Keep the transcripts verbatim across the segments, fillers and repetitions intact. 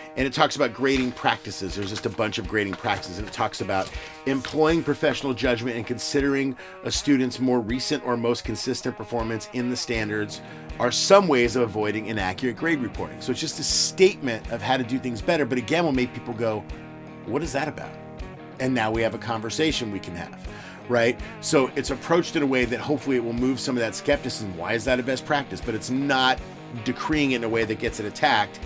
and it talks about grading practices. There's just a bunch of grading practices, and it talks about employing professional judgment and considering a student's more recent or most consistent performance in the standards are some ways of avoiding inaccurate grade reporting. So it's just a statement of how to do things better, but again, will make people go, what is that about? And now we have a conversation we can have, right? So it's approached in a way that hopefully it will move some of that skepticism. Why is that a best practice? But it's not decreeing it in a way that gets it attacked.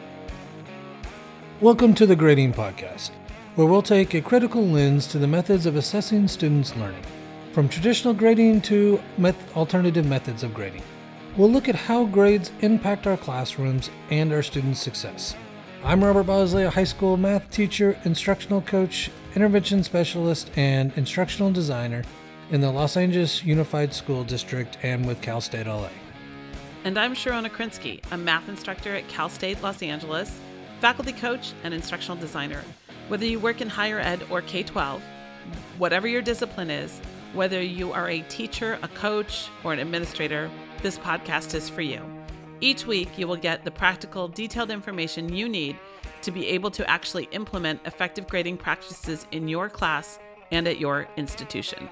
Welcome to the Grading Podcast, where we'll take a critical lens to the methods of assessing students' learning, from traditional grading to met- alternative methods of grading. We'll look at how grades impact our classrooms and our students' success. I'm Robert Bosley, a high school math teacher, instructional coach, intervention specialist, and instructional designer in the Los Angeles Unified School District and with Cal State L A. And I'm Sharona Krinsky, a math instructor at Cal State Los Angeles, faculty coach, and instructional designer. Whether you work in higher ed or K twelve, whatever your discipline is, whether you are a teacher, a coach, or an administrator, this podcast is for you. Each week, you will get the practical, detailed information you need to be able to actually implement effective grading practices in your class and at your institution.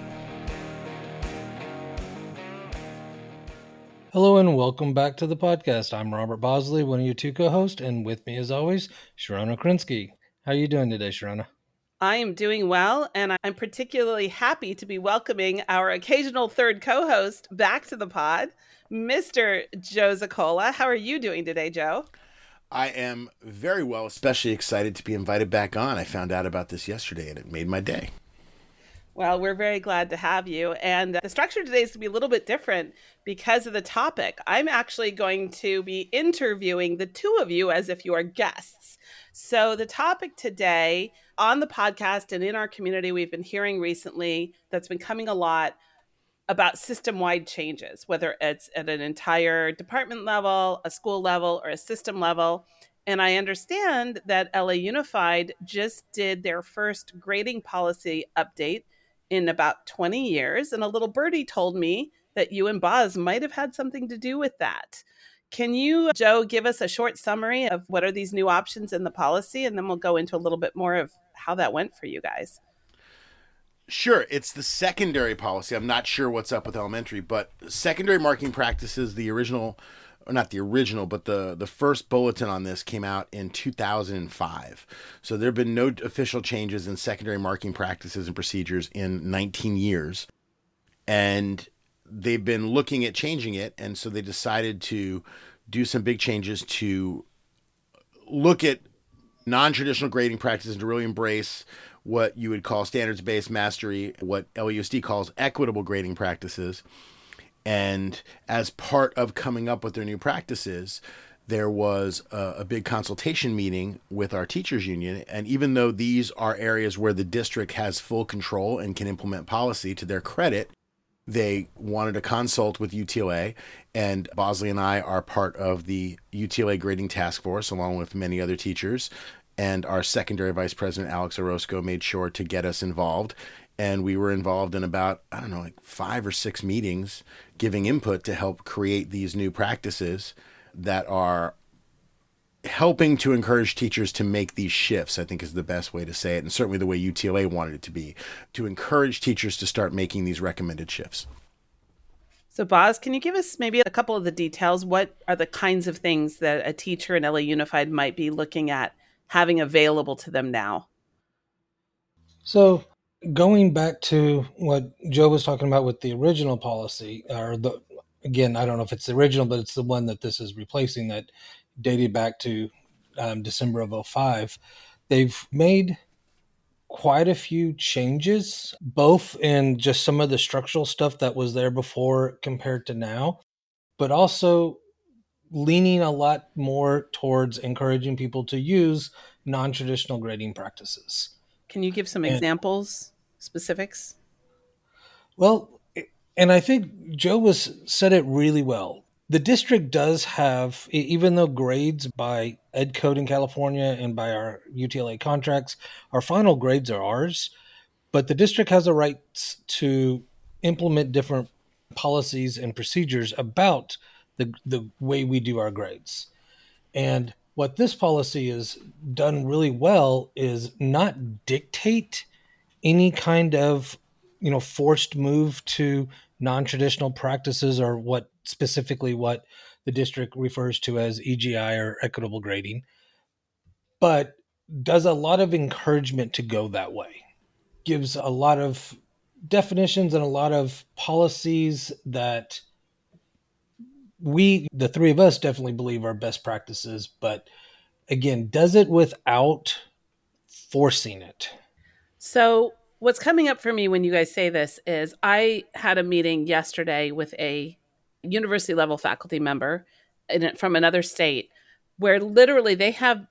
Hello and welcome back to the podcast. I'm Robert Bosley, one of your two co-hosts, and with me as always, Sharona Krinsky. How are you doing today, Sharona? I am doing well, and I'm particularly happy to be welcoming our occasional third co-host back to the pod, Mister Joe Zacola. How are you doing today, Joe? I am very well, especially excited to be invited back on. I found out about this yesterday and it made my day. Well, we're very glad to have you. And the structure today is to be a little bit different because of the topic. I'm actually going to be interviewing the two of you as if you are guests. So the topic today on the podcast and in our community, we've been hearing recently that's been coming a lot about system-wide changes, whether it's at an entire department level, a school level, or a system level. And I understand that L A Unified just did their first grading policy update in about twenty years. And a little birdie told me that you and Boz might have had something to do with that. Can you, Joe, give us a short summary of what are these new options in the policy? And then we'll go into a little bit more of how that went for you guys. Sure, it's the secondary policy. I'm not sure what's up with elementary, but secondary marking practices, the original, or not the original, but the, the first bulletin on this came out in two thousand five. So there have been no official changes in secondary marking practices and procedures in nineteen years. And they've been looking at changing it, and so they decided to do some big changes to look at non-traditional grading practices and to really embrace what you would call standards-based mastery, what L A U S D calls equitable grading practices. And as part of coming up with their new practices, there was a, a big consultation meeting with our teachers union. And even though these are areas where the district has full control and can implement policy to their credit, they wanted to consult with U T L A, and Bosley and I are part of the U T L A grading task force, along with many other teachers. And our secondary vice president, Alex Orozco, made sure to get us involved. And we were involved in about, I don't know, like five or six meetings giving input to help create these new practices that are helping to encourage teachers to make these shifts, I think is the best way to say it. And certainly the way U T L A wanted it to be, to encourage teachers to start making these recommended shifts. So Boz, can you give us maybe a couple of the details? What are the kinds of things that a teacher in L A Unified might be looking at having available to them now? So going back to what Joe was talking about with the original policy, or the again, I don't know if it's the original, but it's the one that this is replacing that dated back to um, December of oh five. They've made quite a few changes, both in just some of the structural stuff that was there before compared to now, but also leaning a lot more towards encouraging people to use non-traditional grading practices. Can you give some And, examples, specifics? Well, and I think Joe was said it really well. The district does have, even though grades by Ed Code in California and by our U T L A contracts, our final grades are ours, but the district has a right to implement different policies and procedures about the the way we do our grades. And what this policy has done really well is not dictate any kind of, you know, forced move to non-traditional practices, or what specifically what the district refers to as E G I or equitable grading, but does a lot of encouragement to go that way. Gives a lot of definitions and a lot of policies that we, the three of us, definitely believe are best practices, but again, does it without forcing it. So what's coming up for me when you guys say this is I had a meeting yesterday with a university level faculty member in, from another state, where literally they have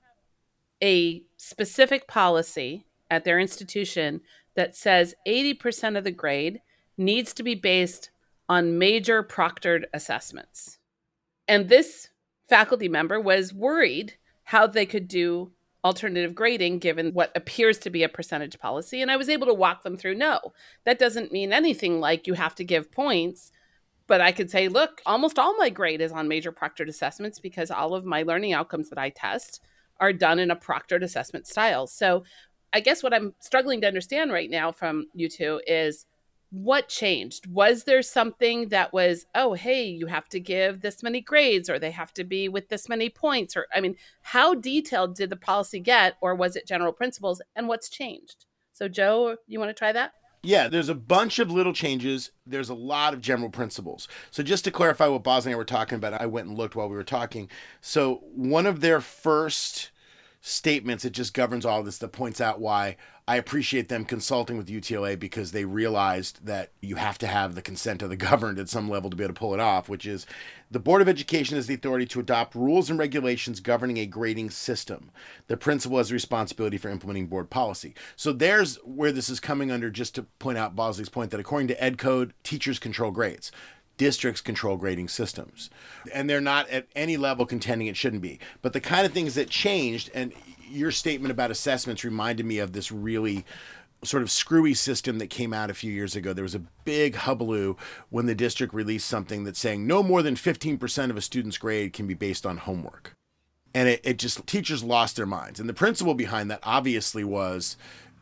a specific policy at their institution that says eighty percent of the grade needs to be based on major proctored assessments. And this faculty member was worried how they could do alternative grading given what appears to be a percentage policy. And I was able to walk them through, no, that doesn't mean anything like you have to give points. But I could say, look, almost all my grade is on major proctored assessments because all of my learning outcomes that I test are done in a proctored assessment style. So I guess what I'm struggling to understand right now from you two is what changed? Was there something that was, oh, hey, you have to give this many grades, or they have to be with this many points? Or, I mean, how detailed did the policy get, or was it general principles, and what's changed? So Joe, you want to try that? Yeah, there's a bunch of little changes. There's a lot of general principles. So just to clarify what Boz and I were talking about, I went and looked while we were talking. So one of their first statements, it just governs all of this, that points out why I appreciate them consulting with U T L A, because they realized that you have to have the consent of the governed at some level to be able to pull it off, which is the Board of Education has the authority to adopt rules and regulations governing a grading system. The principal has the responsibility for implementing board policy. So there's where this is coming under, just to point out Bosley's point, that according to Ed Code, teachers control grades. Districts control grading systems, and they're not at any level contending it shouldn't be. But the kind of things that changed, and your statement about assessments reminded me of this really sort of screwy system that came out a few years ago. There was a big hullabaloo when the district released something that's saying no more than fifteen percent of a student's grade can be based on homework. And it, it just, teachers lost their minds. And the principle behind that obviously was,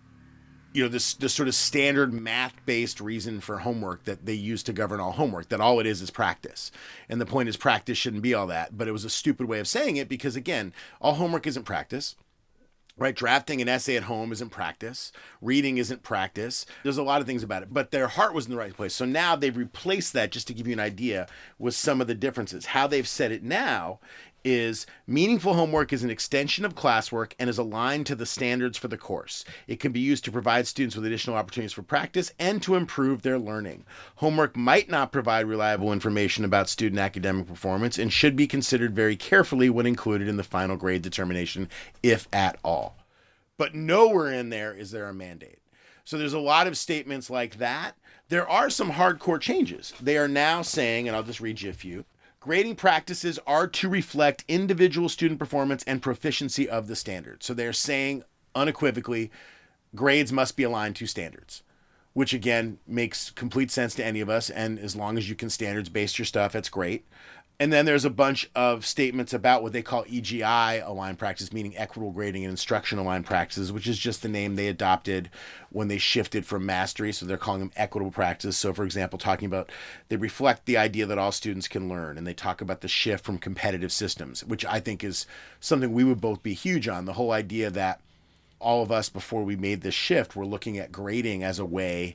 you know, this, this sort of standard math-based reason for homework that they use to govern all homework, that all it is is practice. And the point is practice shouldn't be all that. But it was a stupid way of saying it because, again, all homework isn't practice. Right? Drafting an essay at home isn't practice. Reading isn't practice. There's a lot of things about it, but their heart was in the right place. So now they've replaced that, just to give you an idea, with some of the differences. How they've said it now is meaningful homework is an extension of classwork and is aligned to the standards for the course. It can be used to provide students with additional opportunities for practice and to improve their learning. Homework might not provide reliable information about student academic performance and should be considered very carefully when included in the final grade determination, if at all. But nowhere in there is there a mandate. So there's a lot of statements like that. There are some hardcore changes. They are now saying, and I'll just read you a few, grading practices are to reflect individual student performance and proficiency of the standard. So they're saying unequivocally, grades must be aligned to standards, which again makes complete sense to any of us. And as long as you can standards base your stuff, that's great. And then there's a bunch of statements about what they call E G I aligned practice, meaning equitable grading and instruction aligned practices, which is just the name they adopted when they shifted from mastery. So they're calling them equitable practice. So for example, talking about, they reflect the idea that all students can learn, and they talk about the shift from competitive systems, which I think is something we would both be huge on. The whole idea that all of us, before we made this shift, were looking at grading as a way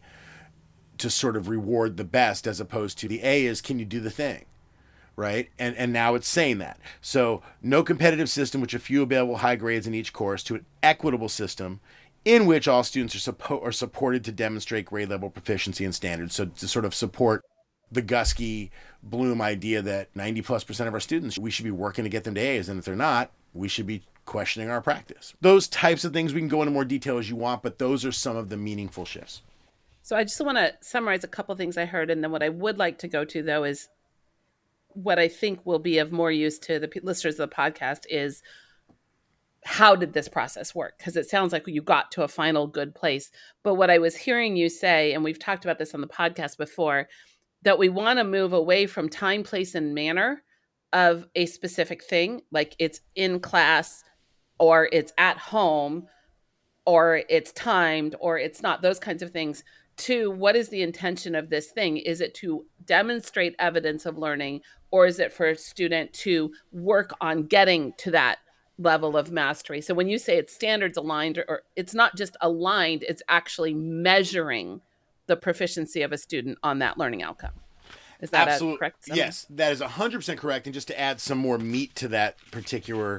to sort of reward the best, as opposed to the A is, can you do the thing? Right? And and now it's saying that. So no competitive system, which a few available high grades in each course, to an equitable system in which all students are, suppo- are supported to demonstrate grade level proficiency and standards. So to sort of support the Guskey Bloom idea that ninety plus percent of our students, we should be working to get them to A's. And if they're not, we should be questioning our practice. Those types of things, we can go into more detail as you want, but those are some of the meaningful shifts. So I just want to summarize a couple things I heard. And then what I would like to go to, though, is what I think will be of more use to the listeners of the podcast is, how did this process work? Because it sounds like you got to a final good place. But what I was hearing you say, and we've talked about this on the podcast before, that we want to move away from time, place, and manner of a specific thing, like it's in class or it's at home or it's timed or it's not, those kinds of things, to what is the intention of this thing? Is it to demonstrate evidence of learning, or is it for a student to work on getting to that level of mastery? So when you say it's standards aligned, or, or it's not just aligned, it's actually measuring the proficiency of a student on that learning outcome. Is that Absolutely. a correct summary? Yes, that is one hundred percent correct. And just to add some more meat to that particular,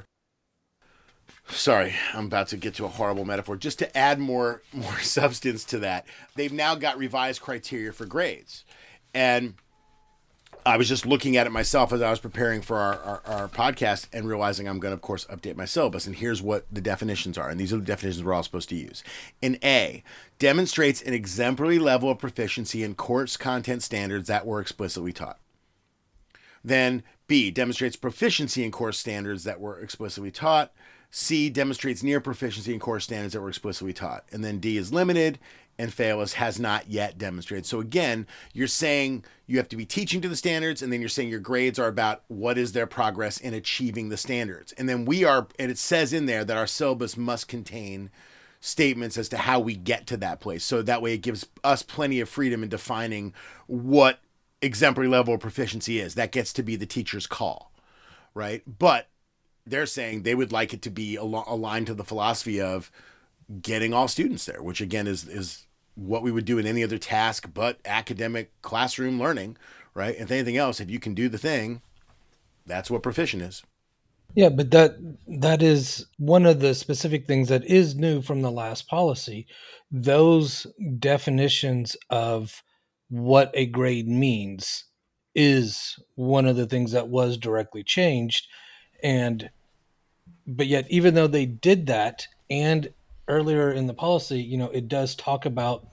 sorry, I'm about to get to a horrible metaphor. Just to add more more substance to that, they've now got revised criteria for grades. And I was just looking at it myself as I was preparing for our, our, our podcast and realizing I'm going to, of course, update my syllabus. And here's what the definitions are. And these are the definitions we're all supposed to use. In A, demonstrates an exemplary level of proficiency in course content standards that were explicitly taught. Then B, demonstrates proficiency in course standards that were explicitly taught. C, demonstrates near proficiency in course standards that were explicitly taught. And then D is limited, and fail is has not yet demonstrated. So again, you're saying you have to be teaching to the standards, and then you're saying your grades are about what is their progress in achieving the standards. And then we are, and it says in there that our syllabus must contain statements as to how we get to that place. So that way it gives us plenty of freedom in defining what exemplary level of proficiency is. That gets to be the teacher's call, right? But they're saying they would like it to be al- aligned to the philosophy of getting all students there, which again is is what we would do in any other task but academic classroom learning, right? If anything else, if you can do the thing, that's what proficient is. Yeah, but that that is one of the specific things that is new from the last policy. Those definitions of what a grade means is one of the things that was directly changed. And but yet, even though they did that, and earlier in the policy, you know, it does talk about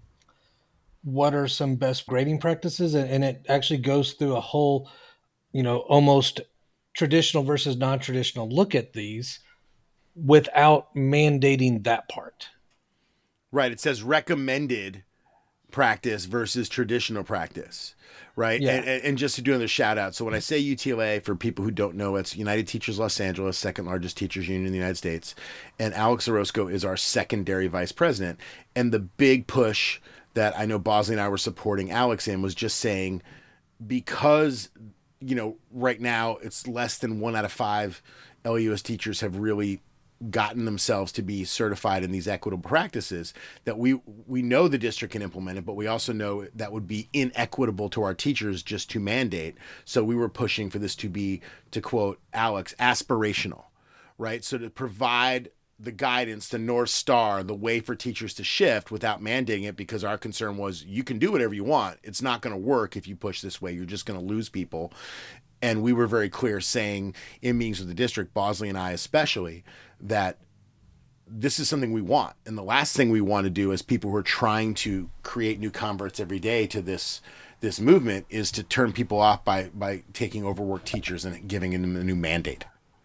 what are some best grading practices, and, and it actually goes through a whole, you know, almost traditional versus non-traditional look at these without mandating that part. Right. It says recommended practice versus traditional practice. Right. Yeah. And, and just to do another shout out. So when I say U T L A, for people who don't know, it's United Teachers Los Angeles, second largest teachers union in the United States. And Alex Orozco is our secondary vice president. And the big push that I know Bosley and I were supporting Alex in was just saying, because, you know, right now it's less than one out of five L A U S teachers have really gotten themselves to be certified in these equitable practices, that we we know the district can implement it, but we also know that would be inequitable to our teachers just to mandate. So we were pushing for this to be, to quote Alex, aspirational, right? So to provide the guidance, the North Star, the way for teachers to shift without mandating it, because our concern was you can do whatever you want. It's not going to work if you push this way. You're just going to lose people. And we were very clear saying in meetings with the district, Bosley and I especially, that this is something we want. And the last thing we want to do as people who are trying to create new converts every day to this this movement is to turn people off by, by taking overworked teachers and giving them a new mandate.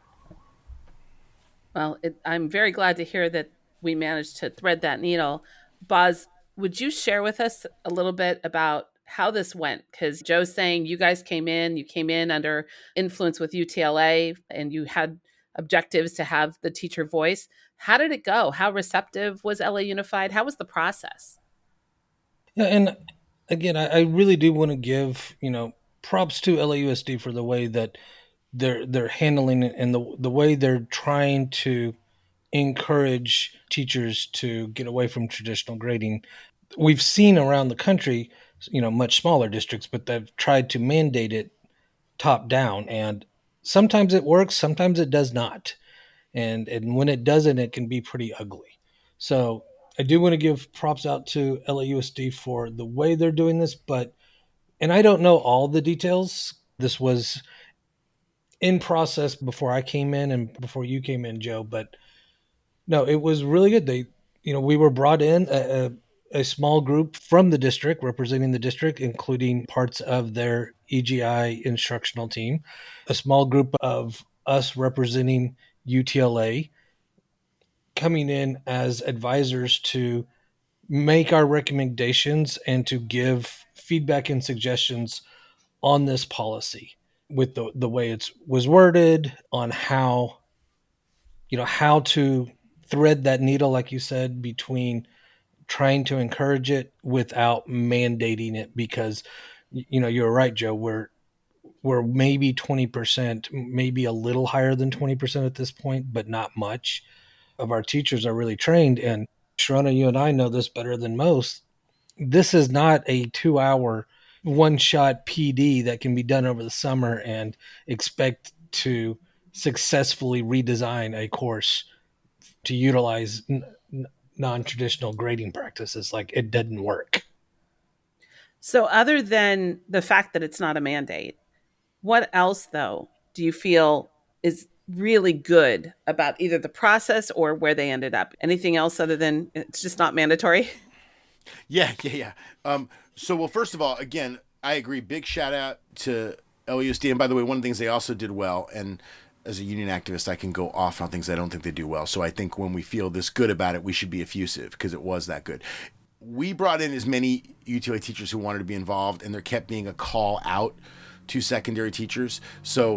Well, it, I'm very glad to hear that we managed to thread that needle. Boz, would you share with us a little bit about how this went? Because Joe's saying you guys came in, you came in under influence with U T L A, and you had objectives to have the teacher voice. How did it go? How receptive was L A Unified? How was the process? Yeah, and again, I, I really do want to give, you know, props to L A U S D for the way that they're they're handling it and the the way they're trying to encourage teachers to get away from traditional grading. We've seen around the country, you know, much smaller districts, but they've tried to mandate it top down, and sometimes it works, sometimes it does not. And and when it doesn't, it can be pretty ugly. So I do want to give props out to L A U S D for the way they're doing this, but, and I don't know all the details. This was in process before I came in and before you came in, Joe, but no, it was really good. They, you know, we were brought in a, a, a small group from the district representing the district, including parts of their E G I instructional team, a small group of us representing U T L A, coming in as advisors to make our recommendations and to give feedback and suggestions on this policy. with the, the way it was worded on how, you know, how to thread that needle, like you said, between trying to encourage it without mandating it, because, you know, you're right, Joe, we're, we're maybe twenty percent, maybe a little higher than twenty percent at this point, but not much of our teachers are really trained. And Sharona, you and I know this better than most. This is not a two hour one shot P D that can be done over the summer and expect to successfully redesign a course to utilize n- non-traditional grading practices. Like, it doesn't work. So other than the fact that it's not a mandate, what else, though, do you feel is really good about either the process or where they ended up? Anything else other than it's just not mandatory? Yeah, yeah, yeah. Um, so, well, first of all, again, I agree. Big shout out to L U S D. And by the way, one of the things they also did well, and as a union activist, I can go off on things I don't think they do well. So I think when we feel this good about it, we should be effusive because it was that good. We brought in as many U T L A teachers who wanted to be involved, and there kept being a call out to secondary teachers. So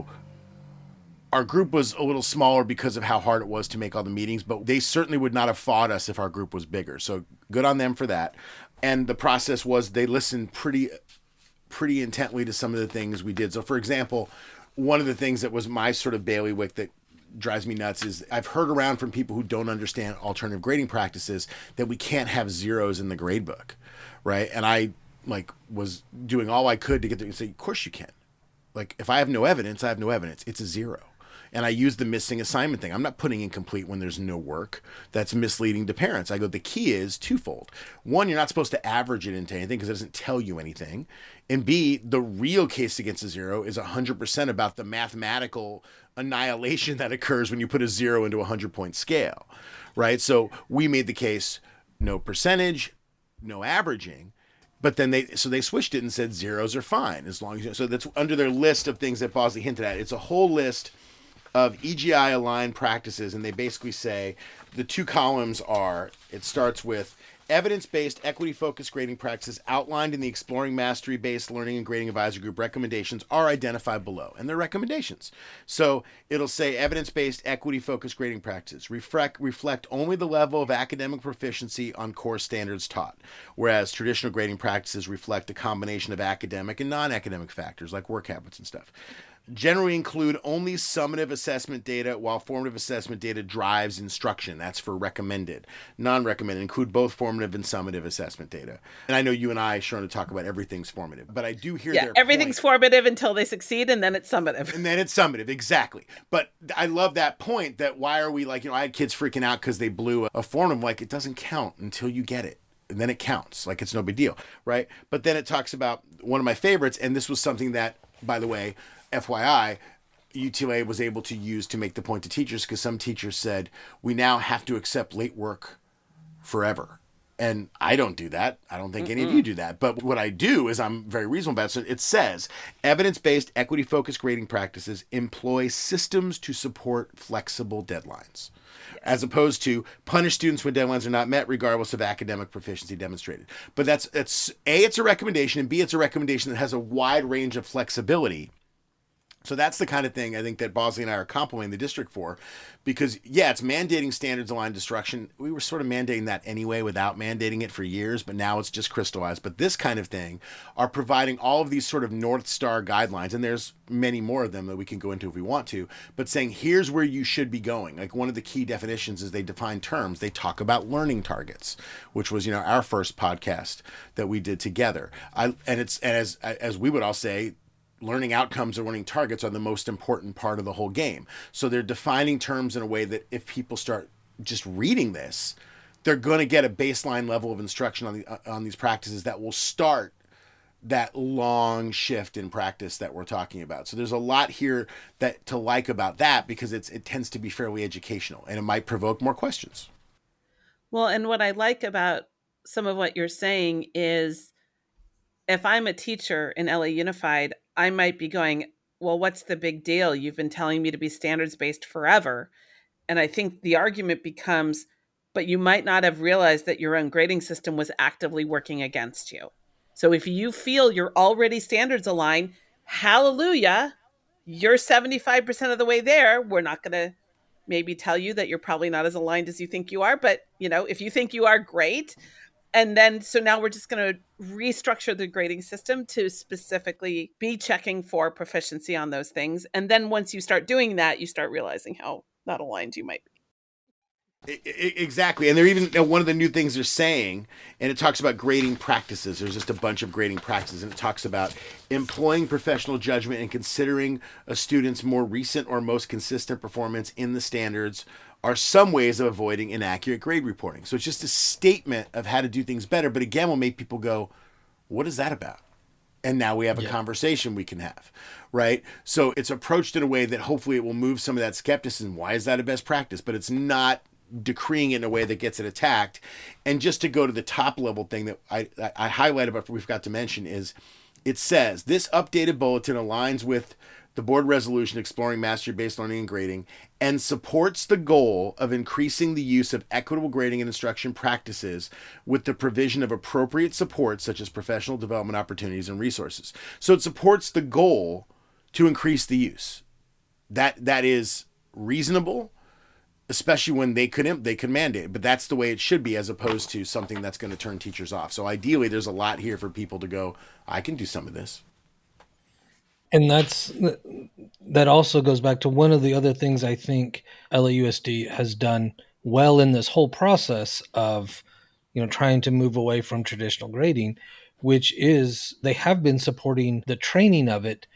our group was a little smaller because of how hard it was to make all the meetings, but they certainly would not have fought us if our group was bigger. So good on them for that. And the process was they listened pretty, pretty intently to some of the things we did. So for example, one of the things that was my sort of bailiwick that drives me nuts is I've heard around from people who don't understand alternative grading practices that we can't have zeros in the grade book, right? And I like was doing all I could to get there and say, of course you can. Like, if I have no evidence, I have no evidence. It's a zero. And I use the missing assignment thing. I'm not putting incomplete when there's no work. That's misleading to parents. I go, the key is twofold. One, you're not supposed to average it into anything because it doesn't tell you anything. And B, the real case against a zero is one hundred percent about the mathematical annihilation that occurs when you put a zero into a one hundred point scale, right? So we made the case, no percentage, no averaging. But then they, so they switched it and said zeros are fine as long as you, so that's under their list of things that Bosley hinted at. It's a whole list of E G I aligned practices. And they basically say the two columns are, it starts with evidence-based equity-focused grading practices outlined in the Exploring Mastery-Based Learning and Grading Advisory Group recommendations are identified below. And they're recommendations. So it'll say evidence-based equity-focused grading practices reflect, reflect only the level of academic proficiency on core standards taught, whereas traditional grading practices reflect a combination of academic and non-academic factors like work habits and stuff. Generally include only summative assessment data, while formative assessment data drives instruction. That's for recommended. Non-recommended include both formative and summative assessment data. And I know you and I, Sharon, to talk about everything's formative, but I do hear yeah, their everything's point. Formative until they succeed, and then it's summative. And then it's summative, exactly. But I love that point that why are we like, you know, I had kids freaking out because they blew a formative. Like, it doesn't count until you get it. And then it counts. Like, it's no big deal, right? But then it talks about one of my favorites, and this was something that, by the way, F Y I, U T L A was able to use to make the point to teachers, because some teachers said, we now have to accept late work forever. And I don't do that. I don't think Mm-mm. any of you do that. But what I do is I'm very reasonable about it. So it says, evidence-based, equity-focused grading practices employ systems to support flexible deadlines, yes. as opposed to punish students when deadlines are not met, regardless of academic proficiency demonstrated. But that's, that's A, it's a recommendation, and B, it's a recommendation that has a wide range of flexibility. So that's the kind of thing I think that Bosley and I are complimenting the district for, because, yeah, it's mandating standards aligned instruction. We were sort of mandating that anyway without mandating it for years, but now it's just crystallized. But this kind of thing are providing all of these sort of North Star guidelines, and there's many more of them that we can go into if we want to, but saying here's where you should be going. Like, one of the key definitions is they define terms. They talk about learning targets, which was, you know, our first podcast that we did together. I and it's and as as we would all say, learning outcomes or learning targets are the most important part of the whole game. So they're defining terms in a way that if people start just reading this, they're going to get a baseline level of instruction on the uh, on these practices that will start that long shift in practice that we're talking about. So there's a lot here that to like about that, because it's it tends to be fairly educational, and it might provoke more questions. Well, and what I like about some of what you're saying is, if I'm a teacher in L A Unified, I might be going, well, what's the big deal? You've been telling me to be standards-based forever. And I think the argument becomes, but you might not have realized that your own grading system was actively working against you. So if you feel you're already standards aligned, hallelujah, you're seventy-five percent of the way there. We're not going to maybe tell you that you're probably not as aligned as you think you are. But, you know, if you think you are, great. And then, so now we're just going to restructure the grading system to specifically be checking for proficiency on those things. And then once you start doing that, you start realizing how not aligned you might be. Exactly. And they're even, one of the new things they're saying, and it talks about grading practices. There's just a bunch of grading practices, and it talks about employing professional judgment and considering a student's more recent or most consistent performance in the standards are some ways of avoiding inaccurate grade reporting. So it's just a statement of how to do things better. But again, will make people go, what is that about? And now we have a yeah. conversation we can have, right? So it's approached in a way that hopefully it will move some of that skepticism. Why is that a best practice? But it's not decreeing it in a way that gets it attacked. And just to go to the top level thing that I, I highlighted, but we forgot to mention, is it says this updated bulletin aligns with the board resolution exploring mastery-based learning and grading and supports the goal of increasing the use of equitable grading and instruction practices with the provision of appropriate support such as professional development opportunities and resources. So it supports the goal to increase the use. That that is reasonable, especially when they could they could mandate it, but that's the way it should be, as opposed to something that's going to turn teachers off. So ideally, there's a lot here for people to go, I can do some of this. And that's that also goes back to one of the other things I think L A U S D has done well in this whole process of, you know, trying to move away from traditional grading, which is they have been supporting the training of it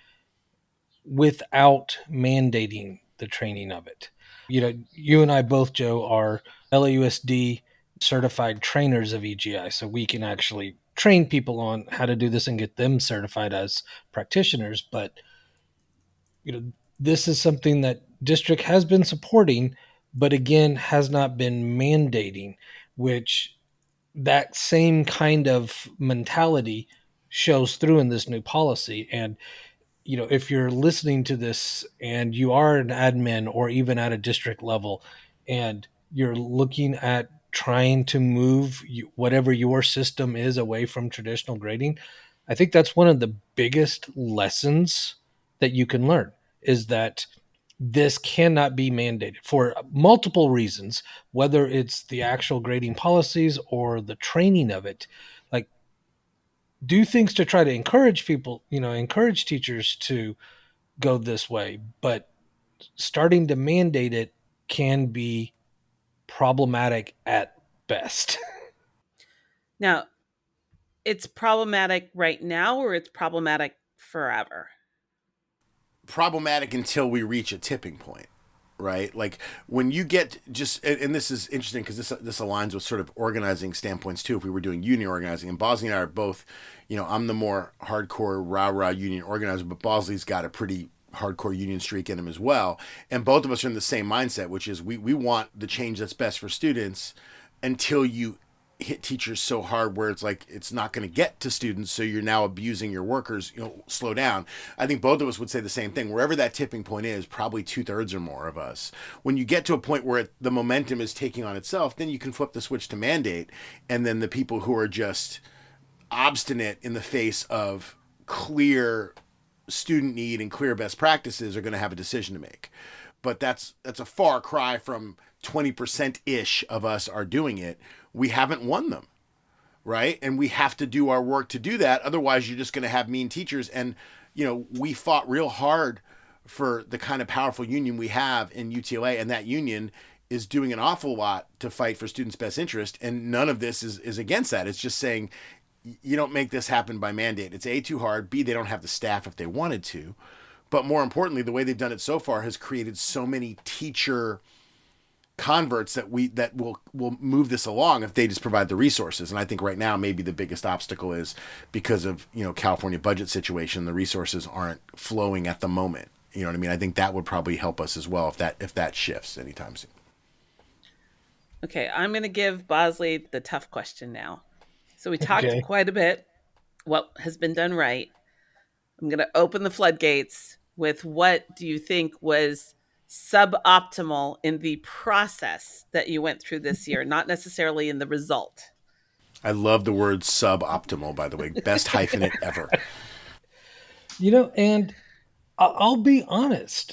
without mandating the training of it. You know, you and I both, Joe, are L A U S D certified trainers of E G I, so we can actually train people on how to do this and get them certified as practitioners. But, you know, this is something that district has been supporting, but again, has not been mandating, which that same kind of mentality shows through in this new policy. And, you know, if you're listening to this and you are an admin or even at a district level and you're looking at trying to move you, whatever your system is away from traditional grading, I think that's one of the biggest lessons that you can learn, is that this cannot be mandated for multiple reasons, whether it's the actual grading policies or the training of it. Like, do things to try to encourage people, you know, encourage teachers to go this way, but starting to mandate it can be problematic at best. Now, it's problematic right now, or it's problematic forever? Problematic until we reach a tipping point, right? Like when you get just, and, and this is interesting because this this aligns with sort of organizing standpoints too. If we were doing union organizing, and Bosley and I are both, you know, I'm the more hardcore rah-rah union organizer, but Bosley's got a pretty hardcore union streak in him as well. And both of us are in the same mindset, which is we, we want the change that's best for students until you hit teachers so hard where it's like, it's not going to get to students. So you're now abusing your workers, you know, slow down. I think both of us would say the same thing. Wherever that tipping point is, probably two thirds or more of us, when you get to a point where it, the momentum is taking on itself, then you can flip the switch to mandate. And then the people who are just obstinate in the face of clear student need and clear best practices are going to have a decision to make. But that's that's a far cry from twenty percent ish of us are doing it. We haven't won them, right? And we have to do our work to do that. Otherwise, you're just going to have mean teachers. And, you know, we fought real hard for the kind of powerful union we have in U T L A, and that union is doing an awful lot to fight for students' best interest. And none of this is, is against that. It's just saying, you don't make this happen by mandate. It's A, too hard. B, they don't have the staff if they wanted to. But more importantly, the way they've done it so far has created so many teacher converts that we that will will move this along if they just provide the resources. And I think right now maybe the biggest obstacle is because of, you know, California budget situation, the resources aren't flowing at the moment. You know what I mean? I think that would probably help us as well if that if that shifts anytime soon. Okay, I'm going to give Bosley the tough question now. So we talked Okay. quite a bit what has been done right. I'm going to open the floodgates with what do you think was suboptimal in the process that you went through this year, not necessarily in the result. I love the word suboptimal, by the way. Best hyphenate ever. You know, and I'll be honest.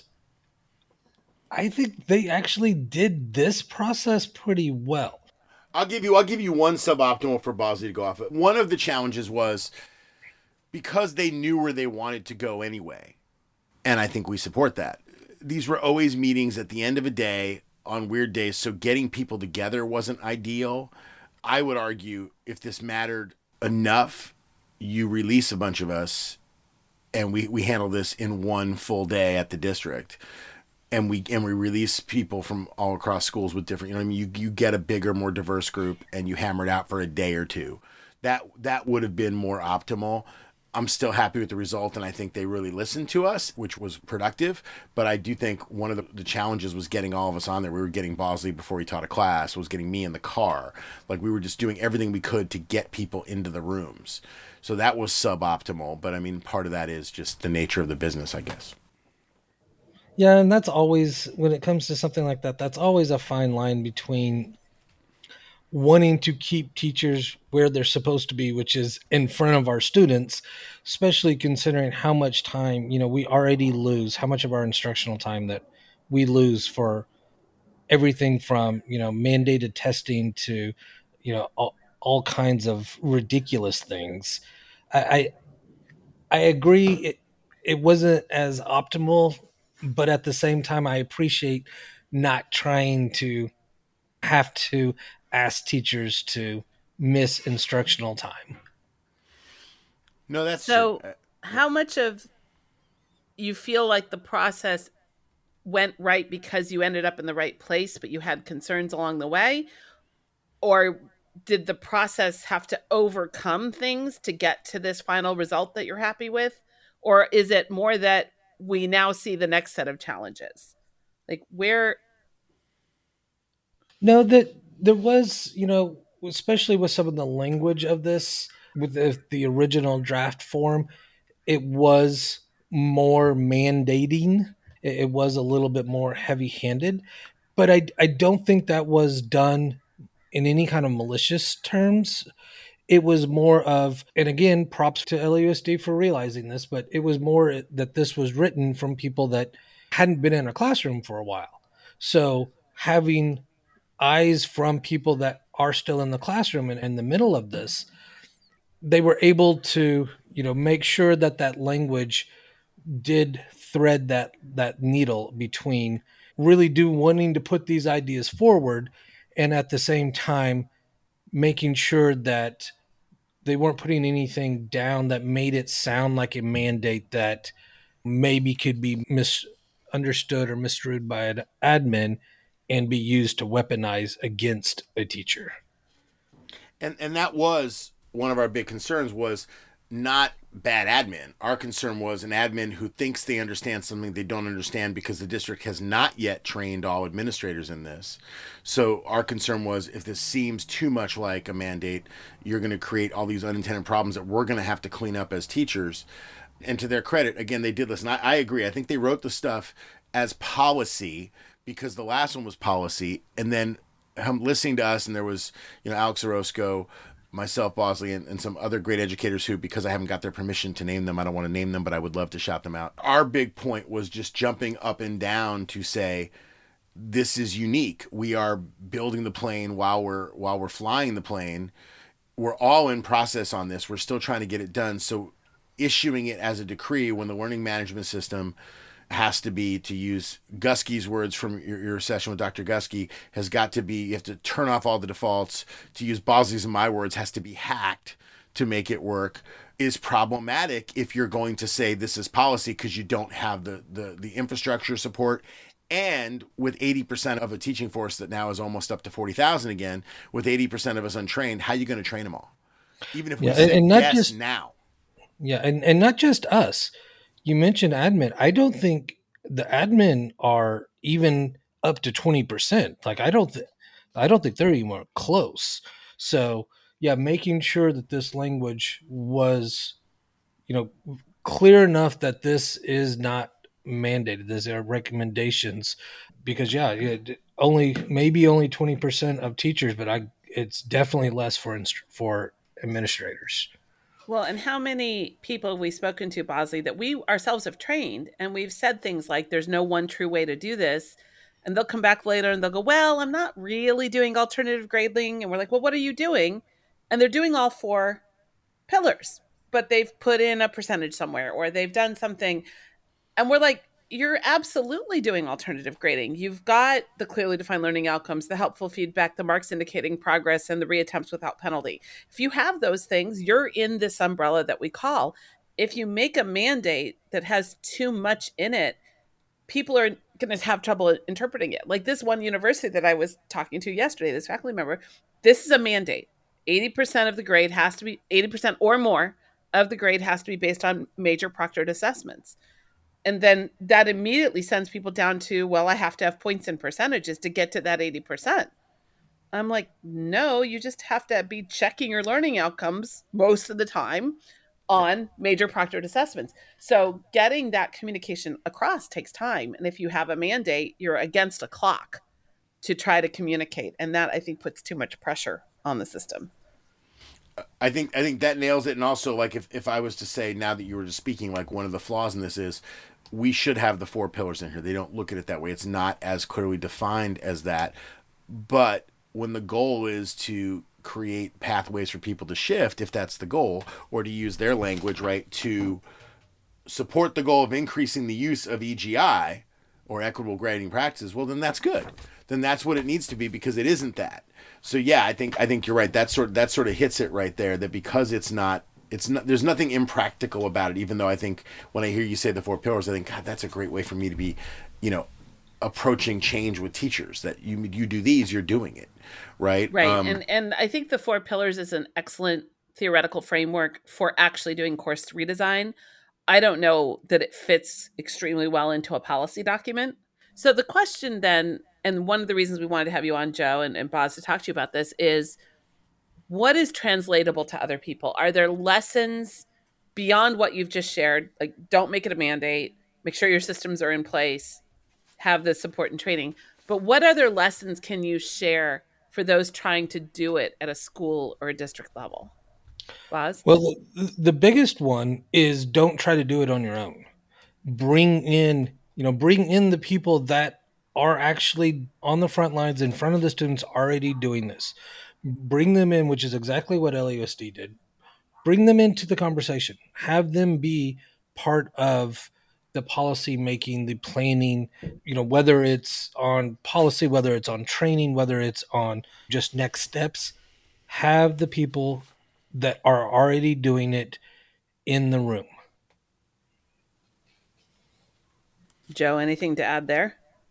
I think they actually did this process pretty well. I'll give you I'll give you one suboptimal for Bosley to go off. One of the challenges was because they knew where they wanted to go anyway. And I think we support that. These were always meetings at the end of a day on weird days, so getting people together wasn't ideal. I would argue if this mattered enough, you release a bunch of us and we, we handle this in one full day at the district. And we and we release people from all across schools with different, you know what I mean? You you get a bigger, more diverse group and you hammer it out for a day or two. That that would have been more optimal. I'm still happy with the result, and I think they really listened to us, which was productive. But I do think one of the, the challenges was getting all of us on there. We were getting Bosley before he taught a class, was getting me in the car. Like, we were just doing everything we could to get people into the rooms. So that was suboptimal. But, I mean, part of that is just the nature of the business, I guess. Yeah, and that's always, when it comes to something like that, that's always a fine line between wanting to keep teachers where they're supposed to be, which is in front of our students, especially considering how much time, you know, we already lose, how much of our instructional time that we lose for everything from, you know, mandated testing to, you know, all, all kinds of ridiculous things. I I, I agree it, it wasn't as optimal, but at the same time, I appreciate not trying to have to ask teachers to miss instructional time. No, that's so. true. How much of you feel like the process went right because you ended up in the right place, but you had concerns along the way? Or did the process have to overcome things to get to this final result that you're happy with? Or is it more that we now see the next set of challenges? Like, where? No, that there was, you know, especially with some of the language of this, with the, the original draft form, it was more mandating. It, it was a little bit more heavy-handed, but I I don't think that was done in any kind of malicious terms. It was more of, and again, props to L A U S D for realizing this, but it was more that this was written from people that hadn't been in a classroom for a while. So having eyes from people that are still in the classroom and in the middle of this, they were able to, you know, make sure that that language did thread that that needle between really do wanting to put these ideas forward and at the same time making sure that they weren't putting anything down that made it sound like a mandate that maybe could be misunderstood or misread by an admin and be used to weaponize against a teacher. And and that was one of our big concerns, was not bad admin. Our concern was an admin who thinks they understand something they don't understand because the district has not yet trained all administrators in this. So our concern was, if this seems too much like a mandate, you're going to create all these unintended problems that we're going to have to clean up as teachers. And to their credit, again, they did listen. I, I agree. I think they wrote the stuff as policy because the last one was policy. And then I'm listening to us, and there was, you know, Alex Orozco, myself, Bosley, and, and some other great educators who, because I haven't got their permission to name them, I don't want to name them, but I would love to shout them out. Our big point was just jumping up and down to say, this is unique. We are building the plane while we're while we're flying the plane. We're all in process on this. We're still trying to get it done. So issuing it as a decree when the learning management system has to be, to use Gusky's words from your, your session with Doctor Gusky, has got to be, you have to turn off all the defaults. To use Bosley's and my words, has to be hacked to make it work, is problematic if you're going to say this is policy, because you don't have the, the, the infrastructure support. And with eighty percent of a teaching force that now is almost up to forty thousand again, with eighty percent of us untrained, how are you going to train them all? Even if we yeah, said and not yes just, now. Yeah, and, and not just us. You mentioned admin. I don't think the admin are even up to twenty percent. Like, I don't think, I don't think they're even close. So yeah, making sure that this language was, you know, clear enough that this is not mandated. These are recommendations, because yeah, it, only maybe only twenty percent of teachers, but I it's definitely less for inst- for administrators. Well, and how many people have we spoken to, Bosley, that we ourselves have trained, and we've said things like, there's no one true way to do this. And they'll come back later and they'll go, well, I'm not really doing alternative grading. And we're like, well, what are you doing? And they're doing all four pillars, but they've put in a percentage somewhere, or they've done something. And we're like, you're absolutely doing alternative grading. You've got the clearly defined learning outcomes, the helpful feedback, the marks indicating progress, and the reattempts without penalty. If you have those things, you're in this umbrella that we call. If you make a mandate that has too much in it, people are going to have trouble interpreting it. Like this one university that I was talking to yesterday, this faculty member, this is a mandate. eighty percent of the grade has to be, eighty percent or more of the grade has to be based on major proctored assessments. And then that immediately sends people down to, well, I have to have points and percentages to get to that eighty percent. I'm like, no, you just have to be checking your learning outcomes most of the time on major proctored assessments. So getting that communication across takes time. And if you have a mandate, you're against a clock to try to communicate. And that, I think, puts too much pressure on the system. I think I think that nails it. And also, like, if, if I was to say, now that you were just speaking, like, one of the flaws in this is we should have the four pillars in here. They don't look at it that way. It's not as clearly defined as that. But when the goal is to create pathways for people to shift, if that's the goal, or to use their language, right, to support the goal of increasing the use of E G I or equitable grading practices, well, then that's good. Then that's what it needs to be, because it isn't that. So yeah, I think I think you're right. That sort that sort of hits it right there. That because it's not, it's not. There's nothing impractical about it. Even though I think when I hear you say the four pillars, I think, God, that's a great way for me to be, you know, approaching change with teachers. That you you do these, you're doing it, right? Right. Um, and and I think the four pillars is an excellent theoretical framework for actually doing course redesign. I don't know that it fits extremely well into a policy document. So the question then, and one of the reasons we wanted to have you on, Joe, and, and Boz, to talk to you about this is, what is translatable to other people? Are there lessons beyond what you've just shared? Like, don't make it a mandate, make sure your systems are in place, have the support and training. But what other lessons can you share for those trying to do it at a school or a district level? Boz? Well, the, the biggest one is don't try to do it on your own. Bring in, you know, bring in the people that are actually on the front lines in front of the students already doing this. Bring them in, which is exactly what L A U S D did. Bring them into the conversation. Have them be part of the policy making, the planning, you know, whether it's on policy, whether it's on training, whether it's on just next steps. Have the people that are already doing it in the room. Joe, anything to add there?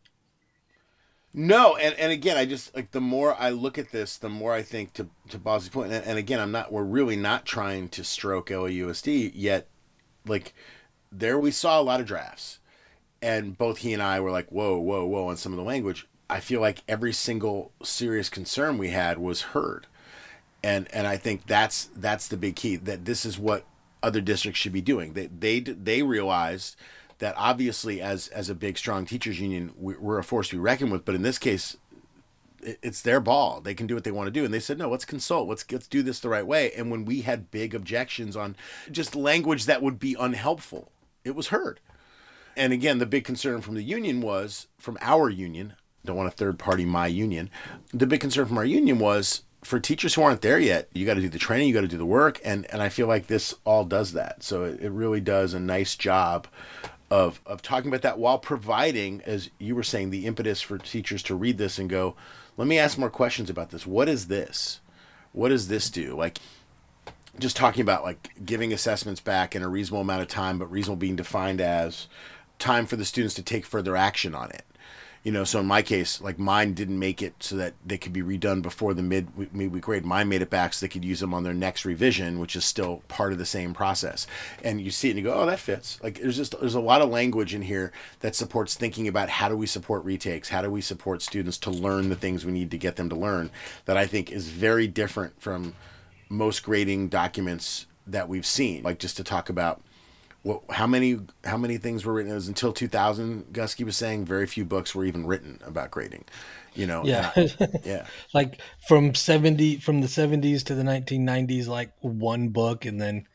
No, and, and again, I just, like, the more I look at this, the more I think, to to Boz's point, and, and again, I'm not, we're really not trying to stroke L A U S D yet. Like, there we saw a lot of drafts, and both he and I were like, whoa, whoa, whoa, on some of the language. I feel like every single serious concern we had was heard. And and I think that's that's the big key, that this is what other districts should be doing. They they they realized that obviously as as a big strong teachers union, we're a force to be reckoned with. But in this case, it's their ball. They can do what they want to do. And they said, no, let's consult. Let's let's do this the right way. And when we had big objections on just language that would be unhelpful, it was heard. And again, the big concern from the union was, from our union, don't want a third party my union. The big concern from our union was, for teachers who aren't there yet, you got to do the training, you got to do the work. And, and I feel like this all does that. So it, it really does a nice job of, of talking about that, while providing, as you were saying, the impetus for teachers to read this and go, let me ask more questions about this. What is this? What does this do? Like, just talking about, like, giving assessments back in a reasonable amount of time, but reasonable being defined as time for the students to take further action on it. You know, so in my case, like, mine didn't make it so that they could be redone before the mid midweek grade. Mine made it back so they could use them on their next revision, which is still part of the same process. And you see it and you go, oh, that fits. Like, there's just, there's a lot of language in here that supports thinking about how do we support retakes? How do we support students to learn the things we need to get them to learn, that I think is very different from most grading documents that we've seen. Like, just to talk about, Well, how many how many things were written? It was until two thousand, Gusky was saying, very few books were even written about grading, you know? Yeah. And, yeah. Like from seventy, from the seventies to the nineteen nineties, like one book, and then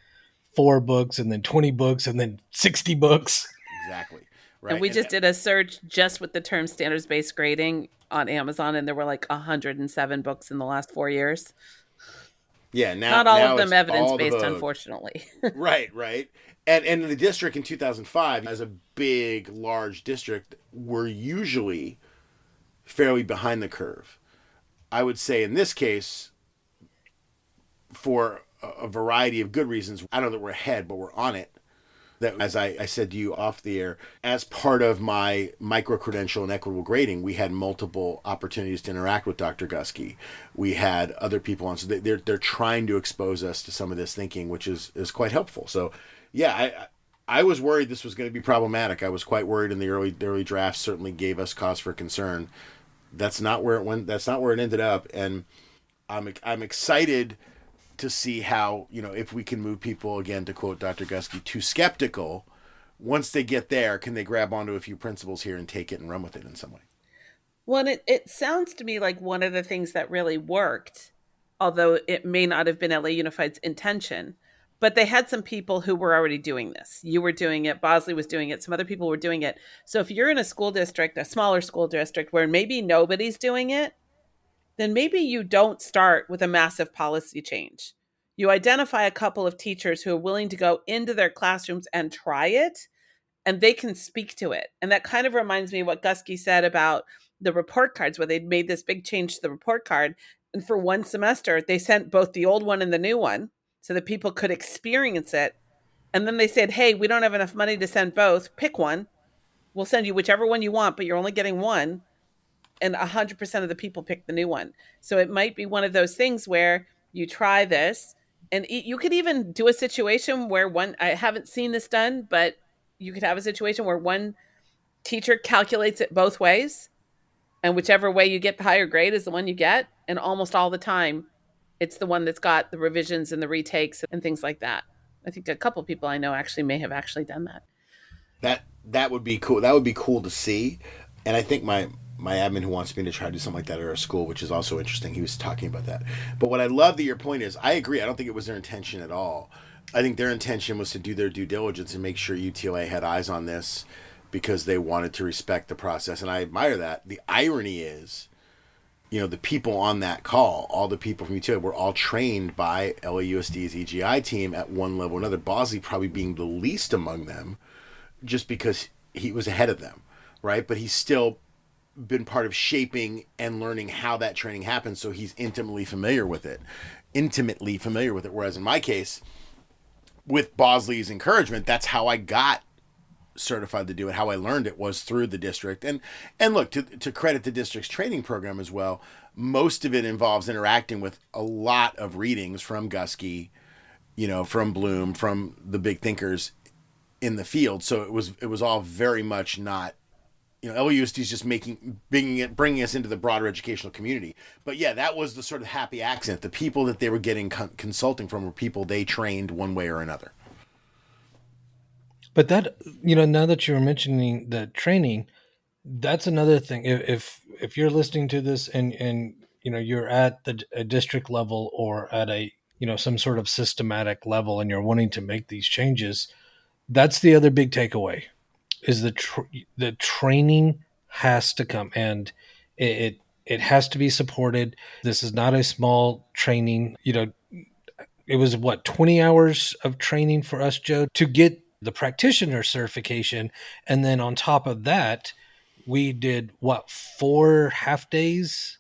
four books and then twenty books and then sixty books. Exactly. Right. And we And- just did a search just with the term standards-based grading on Amazon, and there were like one hundred seven books in the last four years. Yeah, now Not all now of them it's evidence-based, all the vogue. unfortunately. Right, right. And and the district in two thousand five, as a big, large district, were usually fairly behind the curve. I would say in this case, for a, a variety of good reasons, I don't know that we're ahead, but we're on it. That, as I, I said to you off the air, as part of my micro-credential and equitable grading, we had multiple opportunities to interact with Doctor Gusky. We had other people on, so they, they're they're trying to expose us to some of this thinking, which is, is quite helpful. So, yeah, I I was worried this was going to be problematic. I was quite worried in the early the early drafts. Certainly gave us cause for concern. That's not where it went. That's not where it ended up, and I'm I'm excited to see how, you know, if we can move people, again, to quote Doctor Gusky, to skeptical. Once they get there, can they grab onto a few principles here and take it and run with it in some way? Well, it, it sounds to me like one of the things that really worked, although it may not have been L A Unified's intention, but they had some people who were already doing this. You were doing it, Bosley was doing it, some other people were doing it. So if you're in a school district, a smaller school district where maybe nobody's doing it, then maybe you don't start with a massive policy change. You identify a couple of teachers who are willing to go into their classrooms and try it, and they can speak to it. And that kind of reminds me of what Gusky said about the report cards, where they'd made this big change to the report card. And for one semester, they sent both the old one and the new one so that people could experience it. And then they said, hey, we don't have enough money to send both. Pick one. We'll send you whichever one you want, but you're only getting one. And one hundred percent of the people pick the new one. So it might be one of those things where you try this, and you could even do a situation where one, I haven't seen this done, but you could have a situation where one teacher calculates it both ways, and whichever way you get the higher grade is the one you get. And almost all the time, it's the one that's got the revisions and the retakes and things like that. I think a couple people I know actually may have actually done that. That that would be cool. That would be cool to see. And I think my my admin who wants me to try to do something like that at our school, which is also interesting, he was talking about that. But what I love that your point is, I agree. I don't think it was their intention at all. I think their intention was to do their due diligence and make sure U T L A had eyes on this because they wanted to respect the process. And I admire that. The irony is, you know, the people on that call, all the people from U T L A were all trained by L A U S D's E G I team at one level or another. Bosley probably being the least among them just because he was ahead of them, right? But he's still been part of shaping and learning how that training happens, so he's intimately familiar with it. Intimately familiar with it. Whereas in my case, with Bosley's encouragement, that's how I got certified to do it. How I learned it was through the district. And and look, to to credit the district's training program as well, most of it involves interacting with a lot of readings from Gusky, you know, from Bloom, from the big thinkers in the field. So it was it was all very much not, you know, L A U S D is just making, bringing it, bringing us into the broader educational community. But yeah, that was the sort of happy accent. The people that they were getting con- consulting from were people they trained one way or another. But that, you know, now that you were mentioning the training, that's another thing. If if, if you're listening to this and, and, you know, you're at the a district level or at a, you know, some sort of systematic level and you're wanting to make these changes, that's the other big takeaway. Is the tr- the training has to come, and it, it it has to be supported. This is not a small training. You know, it was what twenty hours of training for us, Joe, to get the practitioner certification, and then on top of that, we did what four half days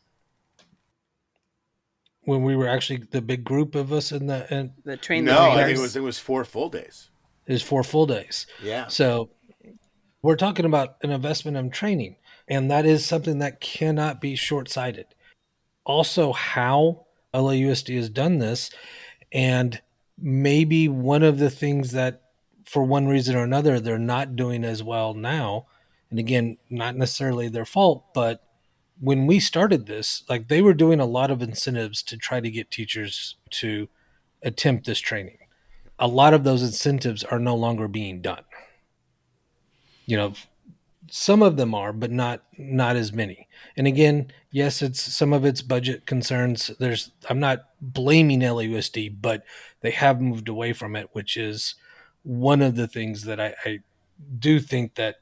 when we were actually the big group of us in the in, The training. No, I think it was it was four full days. It was four full days. Yeah. So we're talking about an investment in training, and that is something that cannot be short-sighted. Also, how L A U S D has done this, and maybe one of the things that, for one reason or another, they're not doing as well now, and again, not necessarily their fault, but when we started this, like they were doing a lot of incentives to try to get teachers to attempt this training. A lot of those incentives are no longer being done. You know, some of them are, but not not as many. And again, yes, it's some of it's budget concerns. There's I'm not blaming L A U S D, but they have moved away from it, which is one of the things that I, I do think that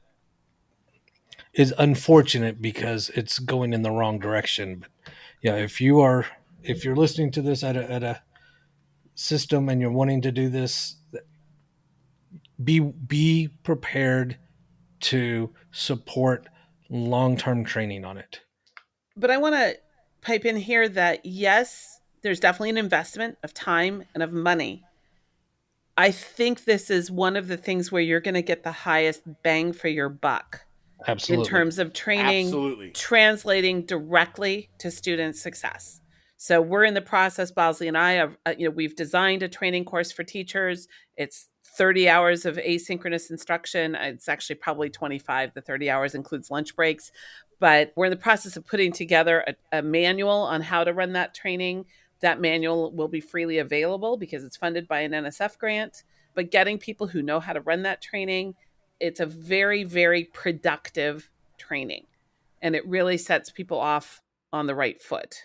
is unfortunate because it's going in the wrong direction. But yeah, if you are if you're listening to this at a, at a system and you're wanting to do this, be be prepared to support long-term training on it. But I want to pipe in here that yes, there's definitely an investment of time and of money. I think this is one of the things where you're going to get the highest bang for your buck. Absolutely. In terms of training, Absolutely. translating directly to student success. So we're in the process, Bosley and I, have, uh, you know, we've designed a training course for teachers. It's thirty hours of asynchronous instruction. It's actually probably twenty-five. The thirty hours includes lunch breaks. But we're in the process of putting together a, a manual on how to run that training. That manual will be freely available because it's funded by an N S F grant. But getting people who know how to run that training, it's a very, very productive training. And it really sets people off on the right foot.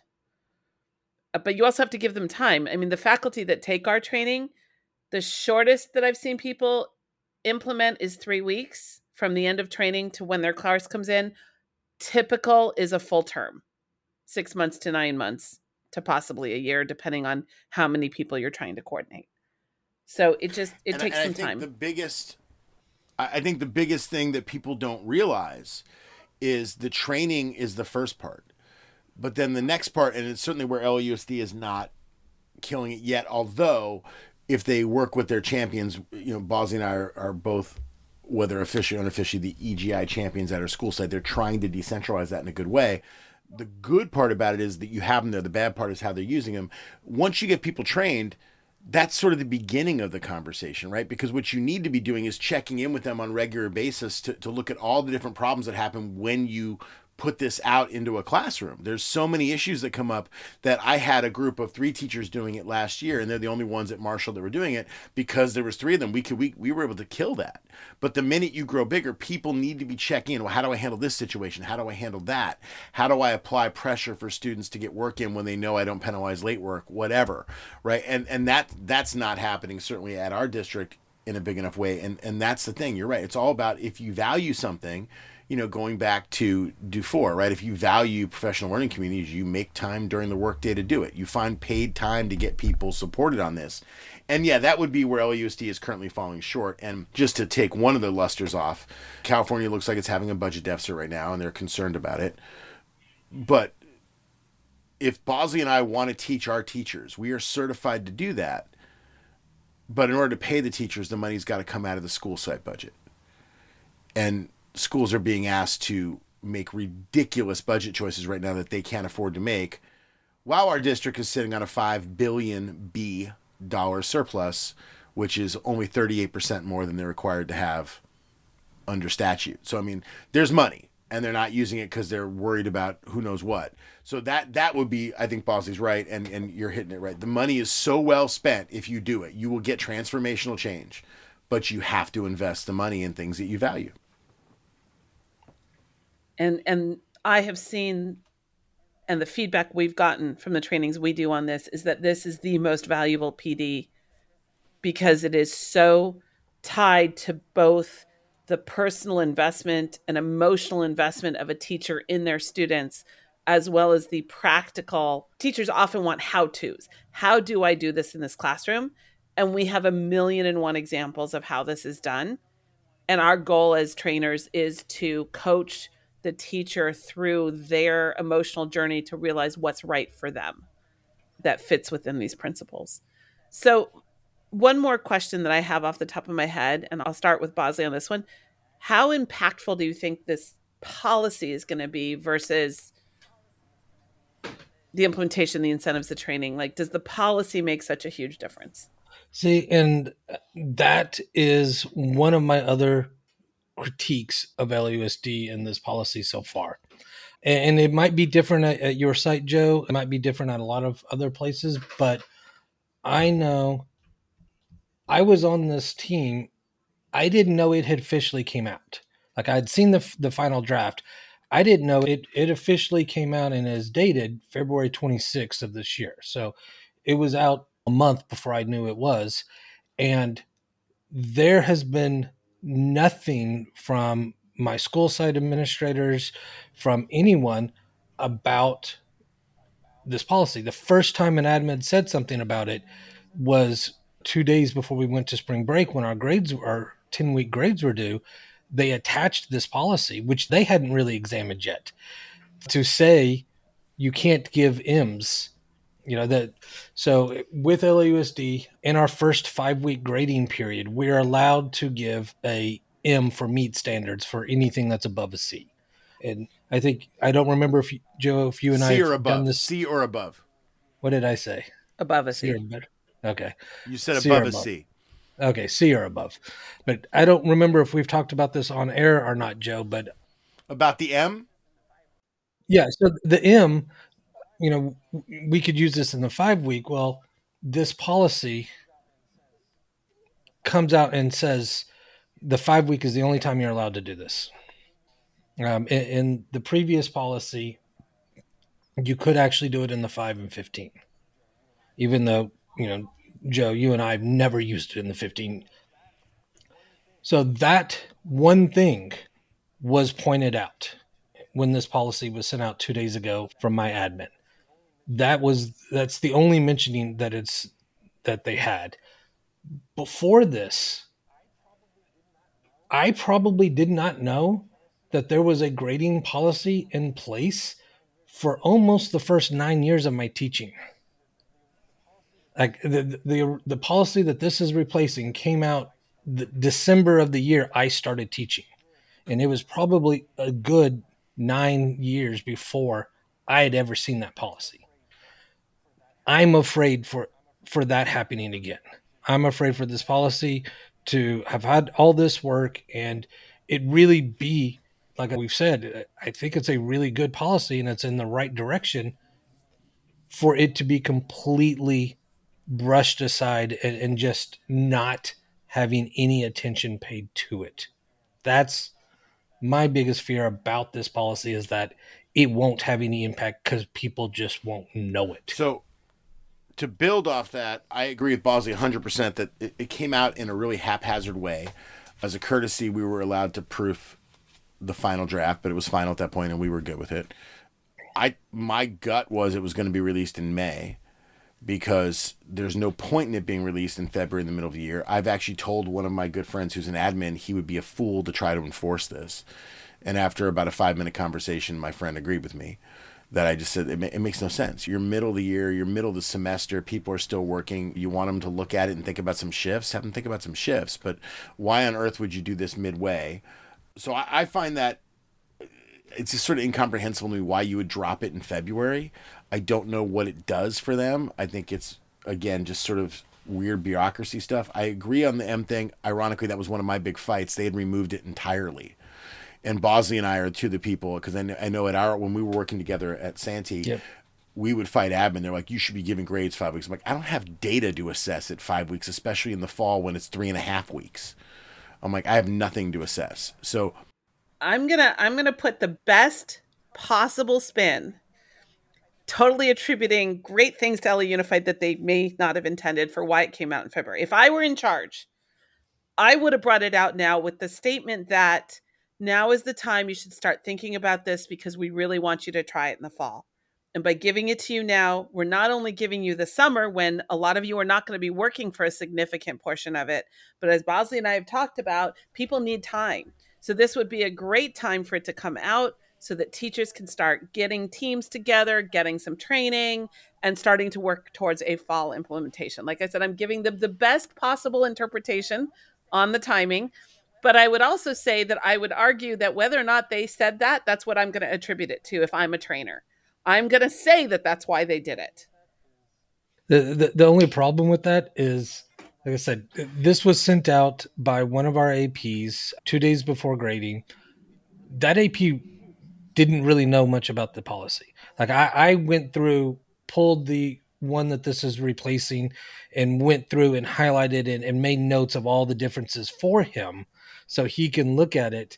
But you also have to give them time. I mean, the faculty that take our training, the shortest that I've seen people implement is three weeks from the end of training to when their class comes in. Typical is a full term, six months to nine months to possibly a year, depending on how many people you're trying to coordinate. So it just, it and, takes and some I think time. The biggest, I think the biggest thing that people don't realize is the training is the first part. But then the next part, and it's certainly where L A U S D is not killing it yet, although if they work with their champions, you know, Bosley and I are, are both, whether officially or unofficially, the E G I champions at our school site. They're trying to decentralize that in a good way. The good part about it is that you have them there. The bad part is how they're using them. Once you get people trained, that's sort of the beginning of the conversation, right? Because what you need to be doing is checking in with them on a regular basis to, to look at all the different problems that happen when you put this out into a classroom. There's so many issues that come up that I had a group of three teachers doing it last year, and they're the only ones at Marshall that were doing it because there was three of them. We could we we were able to kill that. But the minute you grow bigger, people need to be checking in. Well, how do I handle this situation? How do I handle that? How do I apply pressure for students to get work in when they know I don't penalize late work, whatever, right? And and that that's not happening certainly at our district in a big enough way. And and that's the thing. You're right. It's all about if you value something, you know, going back to Dufour, right? If you value professional learning communities, you make time during the workday to do it. You find paid time to get people supported on this. And yeah, that would be where L A U S D is currently falling short. And just to take one of the lusters off, California looks like it's having a budget deficit right now, and they're concerned about it. But if Bosley and I want to teach our teachers, we are certified to do that. But in order to pay the teachers, the money's got to come out of the school site budget. And schools are being asked to make ridiculous budget choices right now that they can't afford to make, while our district is sitting on a five billion B dollar surplus, which is only thirty-eight percent more than they're required to have under statute. So, I mean, there's money, and they're not using it because they're worried about who knows what. So that that would be, I think Bosley's right, and, and you're hitting it right. The money is so well spent if you do it. You will get transformational change, but you have to invest the money in things that you value. And and I have seen, and the feedback we've gotten from the trainings we do on this is that this is the most valuable P D because it is so tied to both the personal investment and emotional investment of a teacher in their students, as well as the practical. Teachers often want how-tos. How do I do this in this classroom? And we have a million and one examples of how this is done. And our goal as trainers is to coach the teacher through their emotional journey to realize what's right for them that fits within these principles. So one more question that I have off the top of my head, and I'll start with Bosley on this one. How impactful do you think this policy is going to be versus the implementation, the incentives, the training? Like, does the policy make such a huge difference? See, and that is one of my other critiques of L A U S D in this policy so far. And it might be different at, at your site, Joe. It might be different at a lot of other places, but I know I was on this team. I didn't know it had officially came out. Like I'd seen the the final draft. I didn't know it. It officially came out and is dated February twenty-sixth of this year. So it was out a month before I knew it was. And there has been nothing from my school site administrators, from anyone about this policy. The first time an admin said something about it was two days before we went to spring break when our grades, our ten-week grades were due. They attached this policy, which they hadn't really examined yet, to say you can't give M's. You know, that so with L A U S D in our first five week grading period, we're allowed to give a M for meet standards for anything that's above a C. And I think, I don't remember if you, Joe, if you and I C or have above. done this. C or above. What did I say? Above a C C. or better. Okay. You said C above or a above. C. Okay, C or above. But I don't remember if we've talked about this on air or not, Joe, but About the M? yeah, so the M, you know, we could use this in the five week. Well, this policy comes out and says the five week is the only time you're allowed to do this. Um, in, in the previous policy, you could actually do it in the five and fifteen, even though, you know, Joe, you and I have never used it in the fifteen. So that one thing was pointed out when this policy was sent out two days ago from my admin. That was, that's the only mentioning that it's, that they had. Before this, I probably did not know that there was a grading policy in place for almost the first nine years of my teaching. Like the, the, the policy that this is replacing came out the December of the year I started teaching. And it was probably a good nine years before I had ever seen that policy. I'm afraid for, for that happening again. I'm afraid for this policy to have had all this work and it really be, like we've said, I think it's a really good policy and it's in the right direction, for it to be completely brushed aside and, and just not having any attention paid to it. That's my biggest fear about this policy, is that it won't have any impact because people just won't know it. So to build off that, I agree with Bosley one hundred percent that it, it came out in a really haphazard way. As a courtesy, we were allowed to proof the final draft, but it was final at that point and we were good with it. I my gut was it was going to be released in May, because there's no point in it being released in February in the middle of the year. I've actually told one of my good friends who's an admin he would be a fool to try to enforce this. And after about a five-minute conversation, my friend agreed with me that I just said, it, it makes no sense. You're middle of the year, you're middle of the semester, people are still working. You want them to look at it and think about some shifts? Have them think about some shifts. But why on earth would you do this midway? So I, I find that it's just sort of incomprehensible to me why you would drop it in February. I don't know what it does for them. I think it's, again, just sort of weird bureaucracy stuff. I agree on the M thing. Ironically, that was one of my big fights. They had removed it entirely. And Bosley and I are two of the people, because I know, I know at our, when we were working together at Santee, yep, we would fight admin. They're like, you should be giving grades five weeks. I'm like, I don't have data to assess at five weeks, especially in the fall when it's three and a half weeks. I'm like, I have nothing to assess. So I'm gonna I'm gonna put the best possible spin, totally attributing great things to L A Unified that they may not have intended for why it came out in February. If I were in charge, I would have brought it out now with the statement that now is the time you should start thinking about this, because we really want you to try it in the fall. And by giving it to you now, we're not only giving you the summer when a lot of you are not going to be working for a significant portion of it, but as Bosley and I have talked about, people need time. So this would be a great time for it to come out so that teachers can start getting teams together, getting some training, and starting to work towards a fall implementation. Like I said, I'm giving them the best possible interpretation on the timing. But I would also say that I would argue that whether or not they said that, that's what I'm going to attribute it to if I'm a trainer. I'm going to say that that's why they did it. The, the the only problem with that is, like I said, this was sent out by one of our A Ps two days before grading. That A P didn't really know much about the policy. Like I, I went through, pulled the one that this is replacing and went through and highlighted and, and made notes of all the differences for him so he can look at it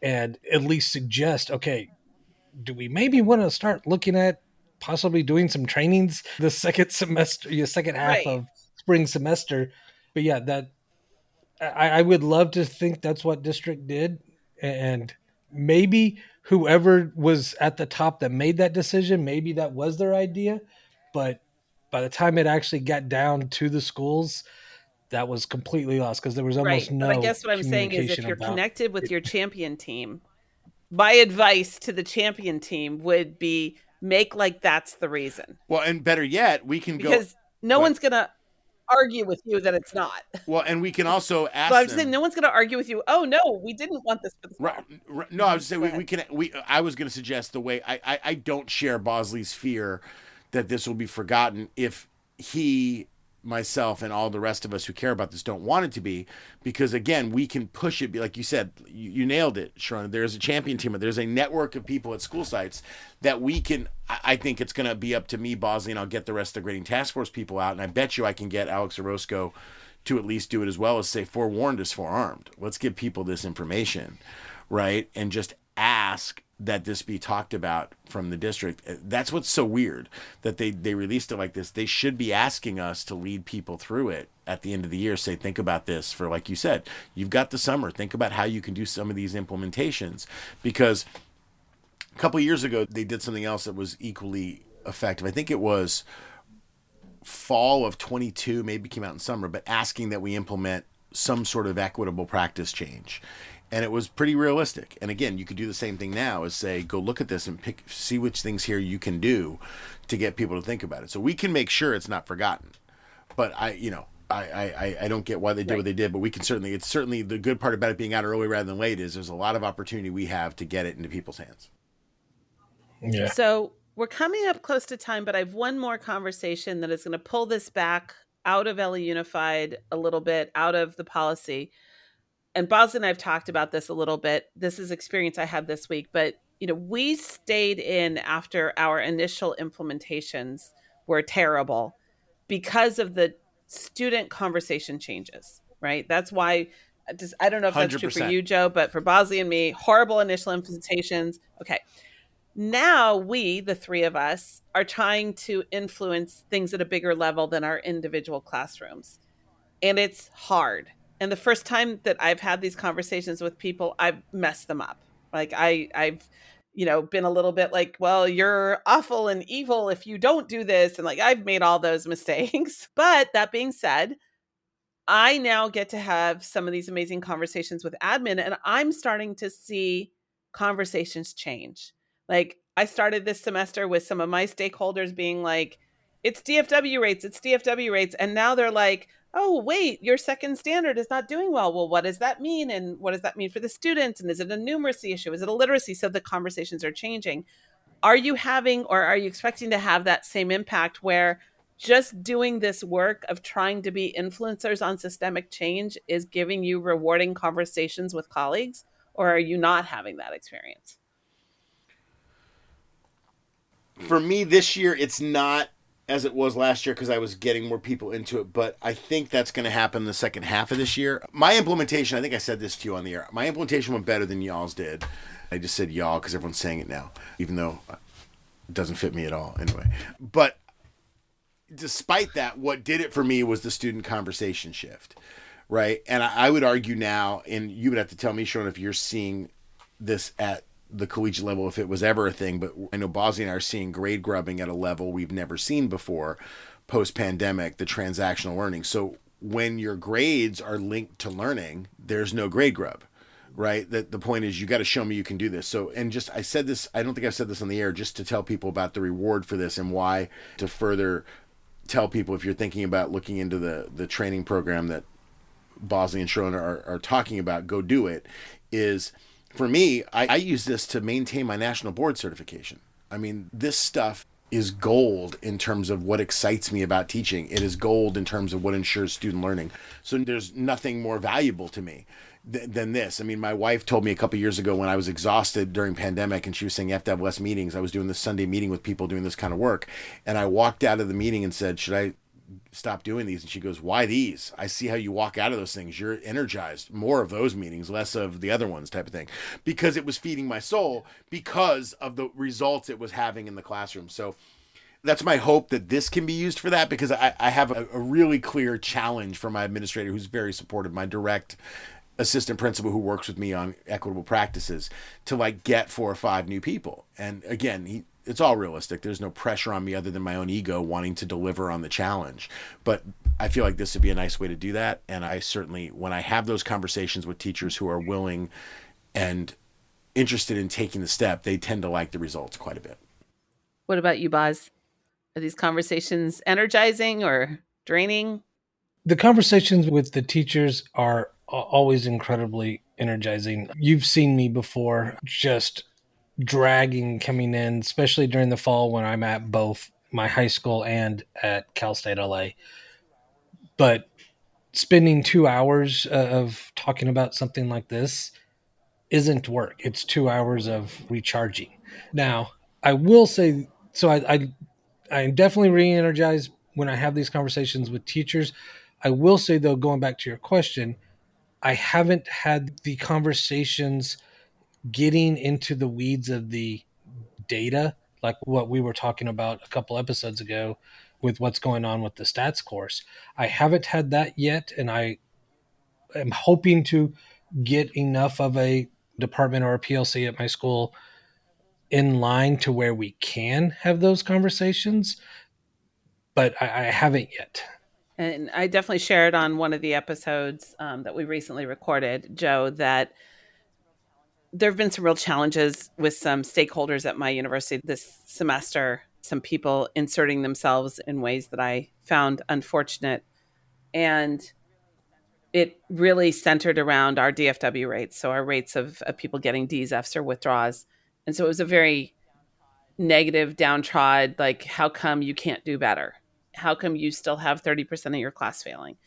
and at least suggest, okay, do we maybe want to start looking at possibly doing some trainings the second semester, the second half Right. of spring semester? But yeah, that I, I would love to think that's what district did, and maybe whoever was at the top that made that decision, maybe that was their idea, but by the time it actually got down to the schools, that was completely lost because there was almost Right. no But I guess what I'm saying is if communication you're about connected with your champion team, my advice to the champion team would be make like that's the reason. Well, and better yet, we can go Because no Go one's going to argue with you that it's not. well, and we can also ask So I'm them. saying no one's going to argue with you. Oh no, we didn't want this for the fall. Right, right, no, I was saying Go we, we ahead. can. We I was going to suggest the way I, I I don't share Bosley's fear that this will be forgotten if he, myself, and all the rest of us who care about this don't want it to be, because again, we can push it. Be like you said, you, you nailed it, Sharon. There's a champion team. There's a network of people at school sites that we can. I, I think it's going to be up to me, Bosley, and I'll get the rest of the grading task force people out, and I bet you I can get Alex Orozco to at least do it as well as say forewarned is forearmed. Let's give people this information, right? And just ask that this be talked about from the district. That's what's so weird that they, they released it like this. They should be asking us to lead people through it at the end of the year. Say, think about this for, like you said, you've got the summer. Think about how you can do some of these implementations, because a couple of years ago, they did something else that was equally effective. I think it was fall of twenty-two, maybe came out in summer, but asking that we implement some sort of equitable practice change. And it was pretty realistic. And again, you could do the same thing now is say, go look at this and pick, see which things here you can do to get people to think about it. So we can make sure it's not forgotten. But I, you know, I, I, I don't get why they did Right. what they did, but we can certainly, it's certainly the good part about it being out early rather than late is there's a lot of opportunity we have to get it into people's hands. yeah. So we're coming up close to time, but I have one more conversation that is going to pull this back out of L A Unified a little bit, out of the policy. And Bosley and I have talked about this a little bit. This is experience I had this week, but you know, we stayed in after our initial implementations were terrible because of the student conversation changes, right? That's why I just, I don't know if that's true for one hundred percent. you, Joe, but for Bosley and me, horrible initial implementations. Okay. Now we, the three of us, are trying to influence things at a bigger level than our individual classrooms. And it's hard. And the first time that I've had these conversations with people, I've messed them up. Like I, I've, you know, been a little bit like, well, you're awful and evil if you don't do this. And like, I've made all those mistakes. But that being said, I now get to have some of these amazing conversations with admin, and I'm starting to see conversations change. Like I started this semester with some of my stakeholders being like, it's D F W rates, it's D F W rates. And now they're like, oh, wait, your second standard is not doing well. Well, what does that mean? And what does that mean for the students? And is it a numeracy issue? Is it a literacy? So the conversations are changing. Are you having, or are you expecting to have that same impact where just doing this work of trying to be influencers on systemic change is giving you rewarding conversations with colleagues? Or are you not having that experience? For me this year, it's not as it was last year because I was getting more people into it, but I think that's going to happen the second half of this year. My implementation, I think I said this to you on the air, my implementation went better than y'all's did. I just said y'all because everyone's saying it now, even though it doesn't fit me at all anyway. But despite that, what did it for me was the student conversation shift, right? And I, I would argue now, and you would have to tell me, Sean, if you're seeing this at the collegiate level, if it was ever a thing, but I know Bosley and I are seeing grade grubbing at a level we've never seen before post-pandemic, the transactional learning. So when your grades are linked to learning, there's no grade grub, right? That the point is you got to show me you can do this. So, and just, I said this, I don't think I've said this on the air, just to tell people about the reward for this and why, to further tell people if you're thinking about looking into the, the training program that Bosley and Sharon are, are talking about, go do it, is for me, I, I use this to maintain my national board certification. I mean, this stuff is gold in terms of what excites me about teaching. It is gold in terms of what ensures student learning. So there's nothing more valuable to me th- than this. I mean, my wife told me a couple of years ago when I was exhausted during pandemic and she was saying you have to have less meetings. I was doing this Sunday meeting with people doing this kind of work. And I walked out of the meeting and said, should I stop doing these? And she goes, why these? I see how you walk out of those things. You're energized. More of those meetings, less of the other ones, type of thing. Because it was feeding my soul because of the results it was having in the classroom. So that's my hope that this can be used for that, because I, I have a, a really clear challenge for my administrator, who's very supportive, my direct assistant principal who works with me on equitable practices, to like get four or five new people. And again, he, it's all realistic. There's no pressure on me other than my own ego wanting to deliver on the challenge. But I feel like this would be a nice way to do that. And I certainly, when I have those conversations with teachers who are willing and interested in taking the step, they tend to like the results quite a bit. What about you, Boz? Are these conversations energizing or draining? The conversations with the teachers are always incredibly energizing. You've seen me before just dragging coming in, especially during the fall when I'm at both my high school and at Cal State L A. But spending two hours of talking about something like this isn't work. It's two hours of recharging. Now, I will say, so I, I, I'm definitely re-energized when I have these conversations with teachers. I will say, though, going back to your question, I haven't had the conversations getting into the weeds of the data, like what we were talking about a couple episodes ago with what's going on with the stats course. I haven't had that yet, and I am hoping to get enough of a department or a P L C at my school in line to where we can have those conversations, but I, I haven't yet. And I definitely shared on one of the episodes um, that we recently recorded, Joe, that there have been some real challenges with some stakeholders at my university this semester, some people inserting themselves in ways that I found unfortunate. And it really centered around our D F W rates, so our rates of, of people getting D's, F's, or withdraws. And so it was a very negative, downtrodden, like, how come you can't do better? How come you still have thirty percent of your class failing?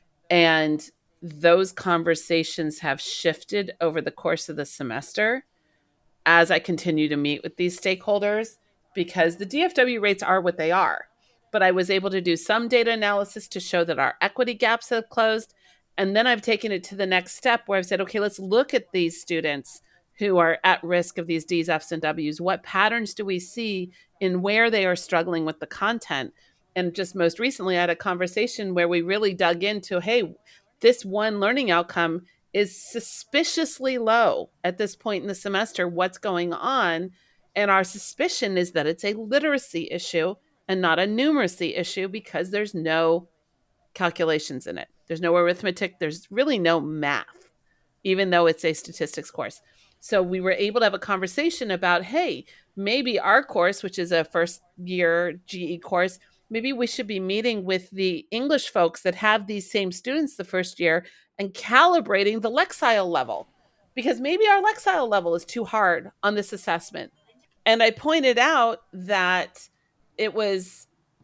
And those conversations have shifted over the course of the semester as I continue to meet with these stakeholders, because the D F W rates are what they are. But I was able to do some data analysis to show that our equity gaps have closed. And then I've taken it to the next step where I've said, okay, let's look at these students who are at risk of these D's, F's, and W's. What patterns do we see in where they are struggling with the content? And just most recently, I had a conversation where we really dug into, hey, this one learning outcome is suspiciously low at this point in the semester. What's going on? And our suspicion is that it's a literacy issue and not a numeracy issue, because there's no calculations in it. There's no arithmetic. There's really no math, even though it's a statistics course. So we were able to have a conversation about, hey, maybe our course, which is a first year G E course, maybe we should be meeting with the English folks that have these same students the first year and calibrating the Lexile level, because maybe our Lexile level is too hard on this assessment. And I pointed out that it was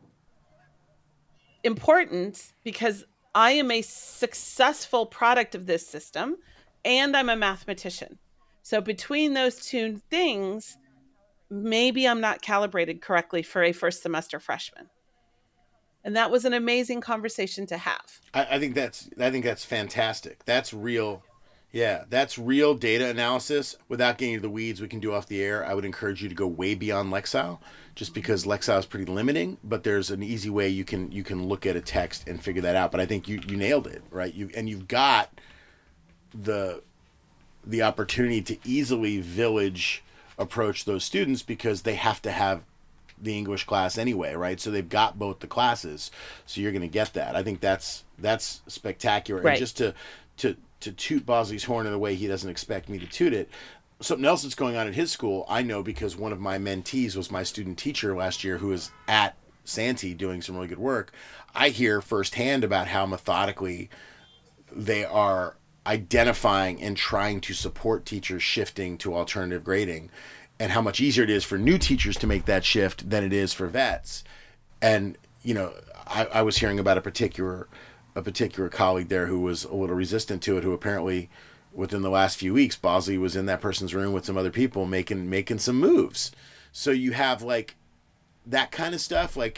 important because I am a successful product of this system and I'm a mathematician. So between those two things, maybe I'm not calibrated correctly for a first semester freshman. And that was an amazing conversation to have. I, I think that's I think that's fantastic. That's real. Yeah, that's real data analysis. Without getting into the weeds, we can do off the air. I would encourage you to go way beyond Lexile, just because Lexile is pretty limiting. But there's an easy way you can you can look at a text and figure that out. But I think you, you nailed it, right? You and you've got the the opportunity to easily village approach those students, because they have to have the English class anyway, right? So they've got both the classes, so you're going to get that. I think that's that's spectacular. Right. And just to to to toot Bosley's horn in a way he doesn't expect me to toot it, something else that's going on at his school, I know because one of my mentees was my student teacher last year, who is at Santee doing some really good work. I hear firsthand about how methodically they are identifying and trying to support teachers shifting to alternative grading, and how much easier it is for new teachers to make that shift than it is for vets. And, you know, I, I was hearing about a particular a particular colleague there who was a little resistant to it, who apparently within the last few weeks, Bosley was in that person's room with some other people making making some moves. So you have like that kind of stuff. Like,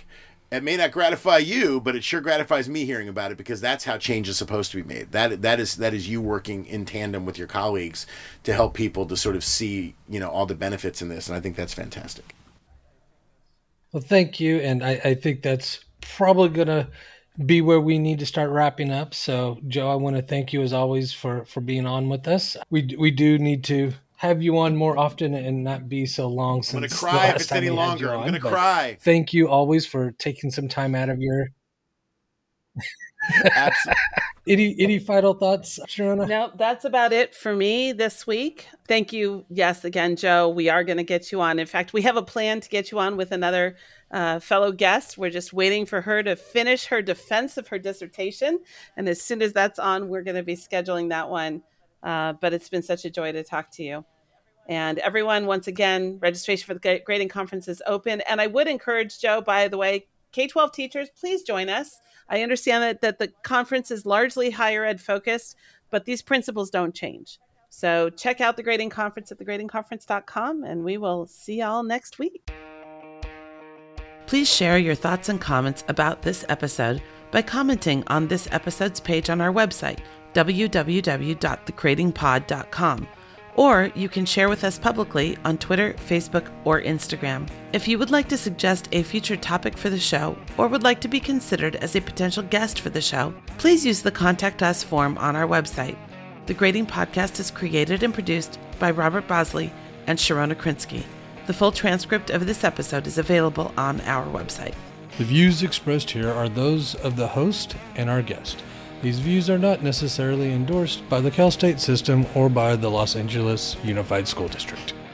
It may not gratify you, but it sure gratifies me hearing about it, because that's how change is supposed to be made. That that is that is you working in tandem with your colleagues to help people to sort of see, you know, all the benefits in this, and I think that's fantastic. Well, thank you, and I, I think that's probably going to be where we need to start wrapping up. So, Joe, I want to thank you as always for for being on with us. We we do need to have you on more often and not be so long. Since I'm gonna cry if it's any longer. I'm gonna cry. Thank you always for taking some time out of your. Absolutely. any any final thoughts, Sharona? No, that's about it for me this week. Thank you. Yes, again, Joe, we are going to get you on. In fact, we have a plan to get you on with another uh, fellow guest. We're just waiting for her to finish her defense of her dissertation. And as soon as that's on, we're going to be scheduling that one. Uh, but it's been such a joy to talk to you. And everyone, once again, registration for the grading conference is open. And I would encourage, Joe, by the way, K twelve teachers, please join us. I understand that, that the conference is largely higher ed focused, but these principles don't change. So check out the grading conference at the grading conference dot com, and we will see y'all next week. Please share your thoughts and comments about this episode by commenting on this episode's page on our website, w w w dot the grading pod dot com. Or you can share with us publicly on Twitter, Facebook, or Instagram. If you would like to suggest a future topic for the show, or would like to be considered as a potential guest for the show, please use the Contact Us form on our website. The Grading Podcast is created and produced by Robert Bosley and Sharona Krinsky. The full transcript of this episode is available on our website. The views expressed here are those of the host and our guest. These views are not necessarily endorsed by the Cal State system or by the Los Angeles Unified School District.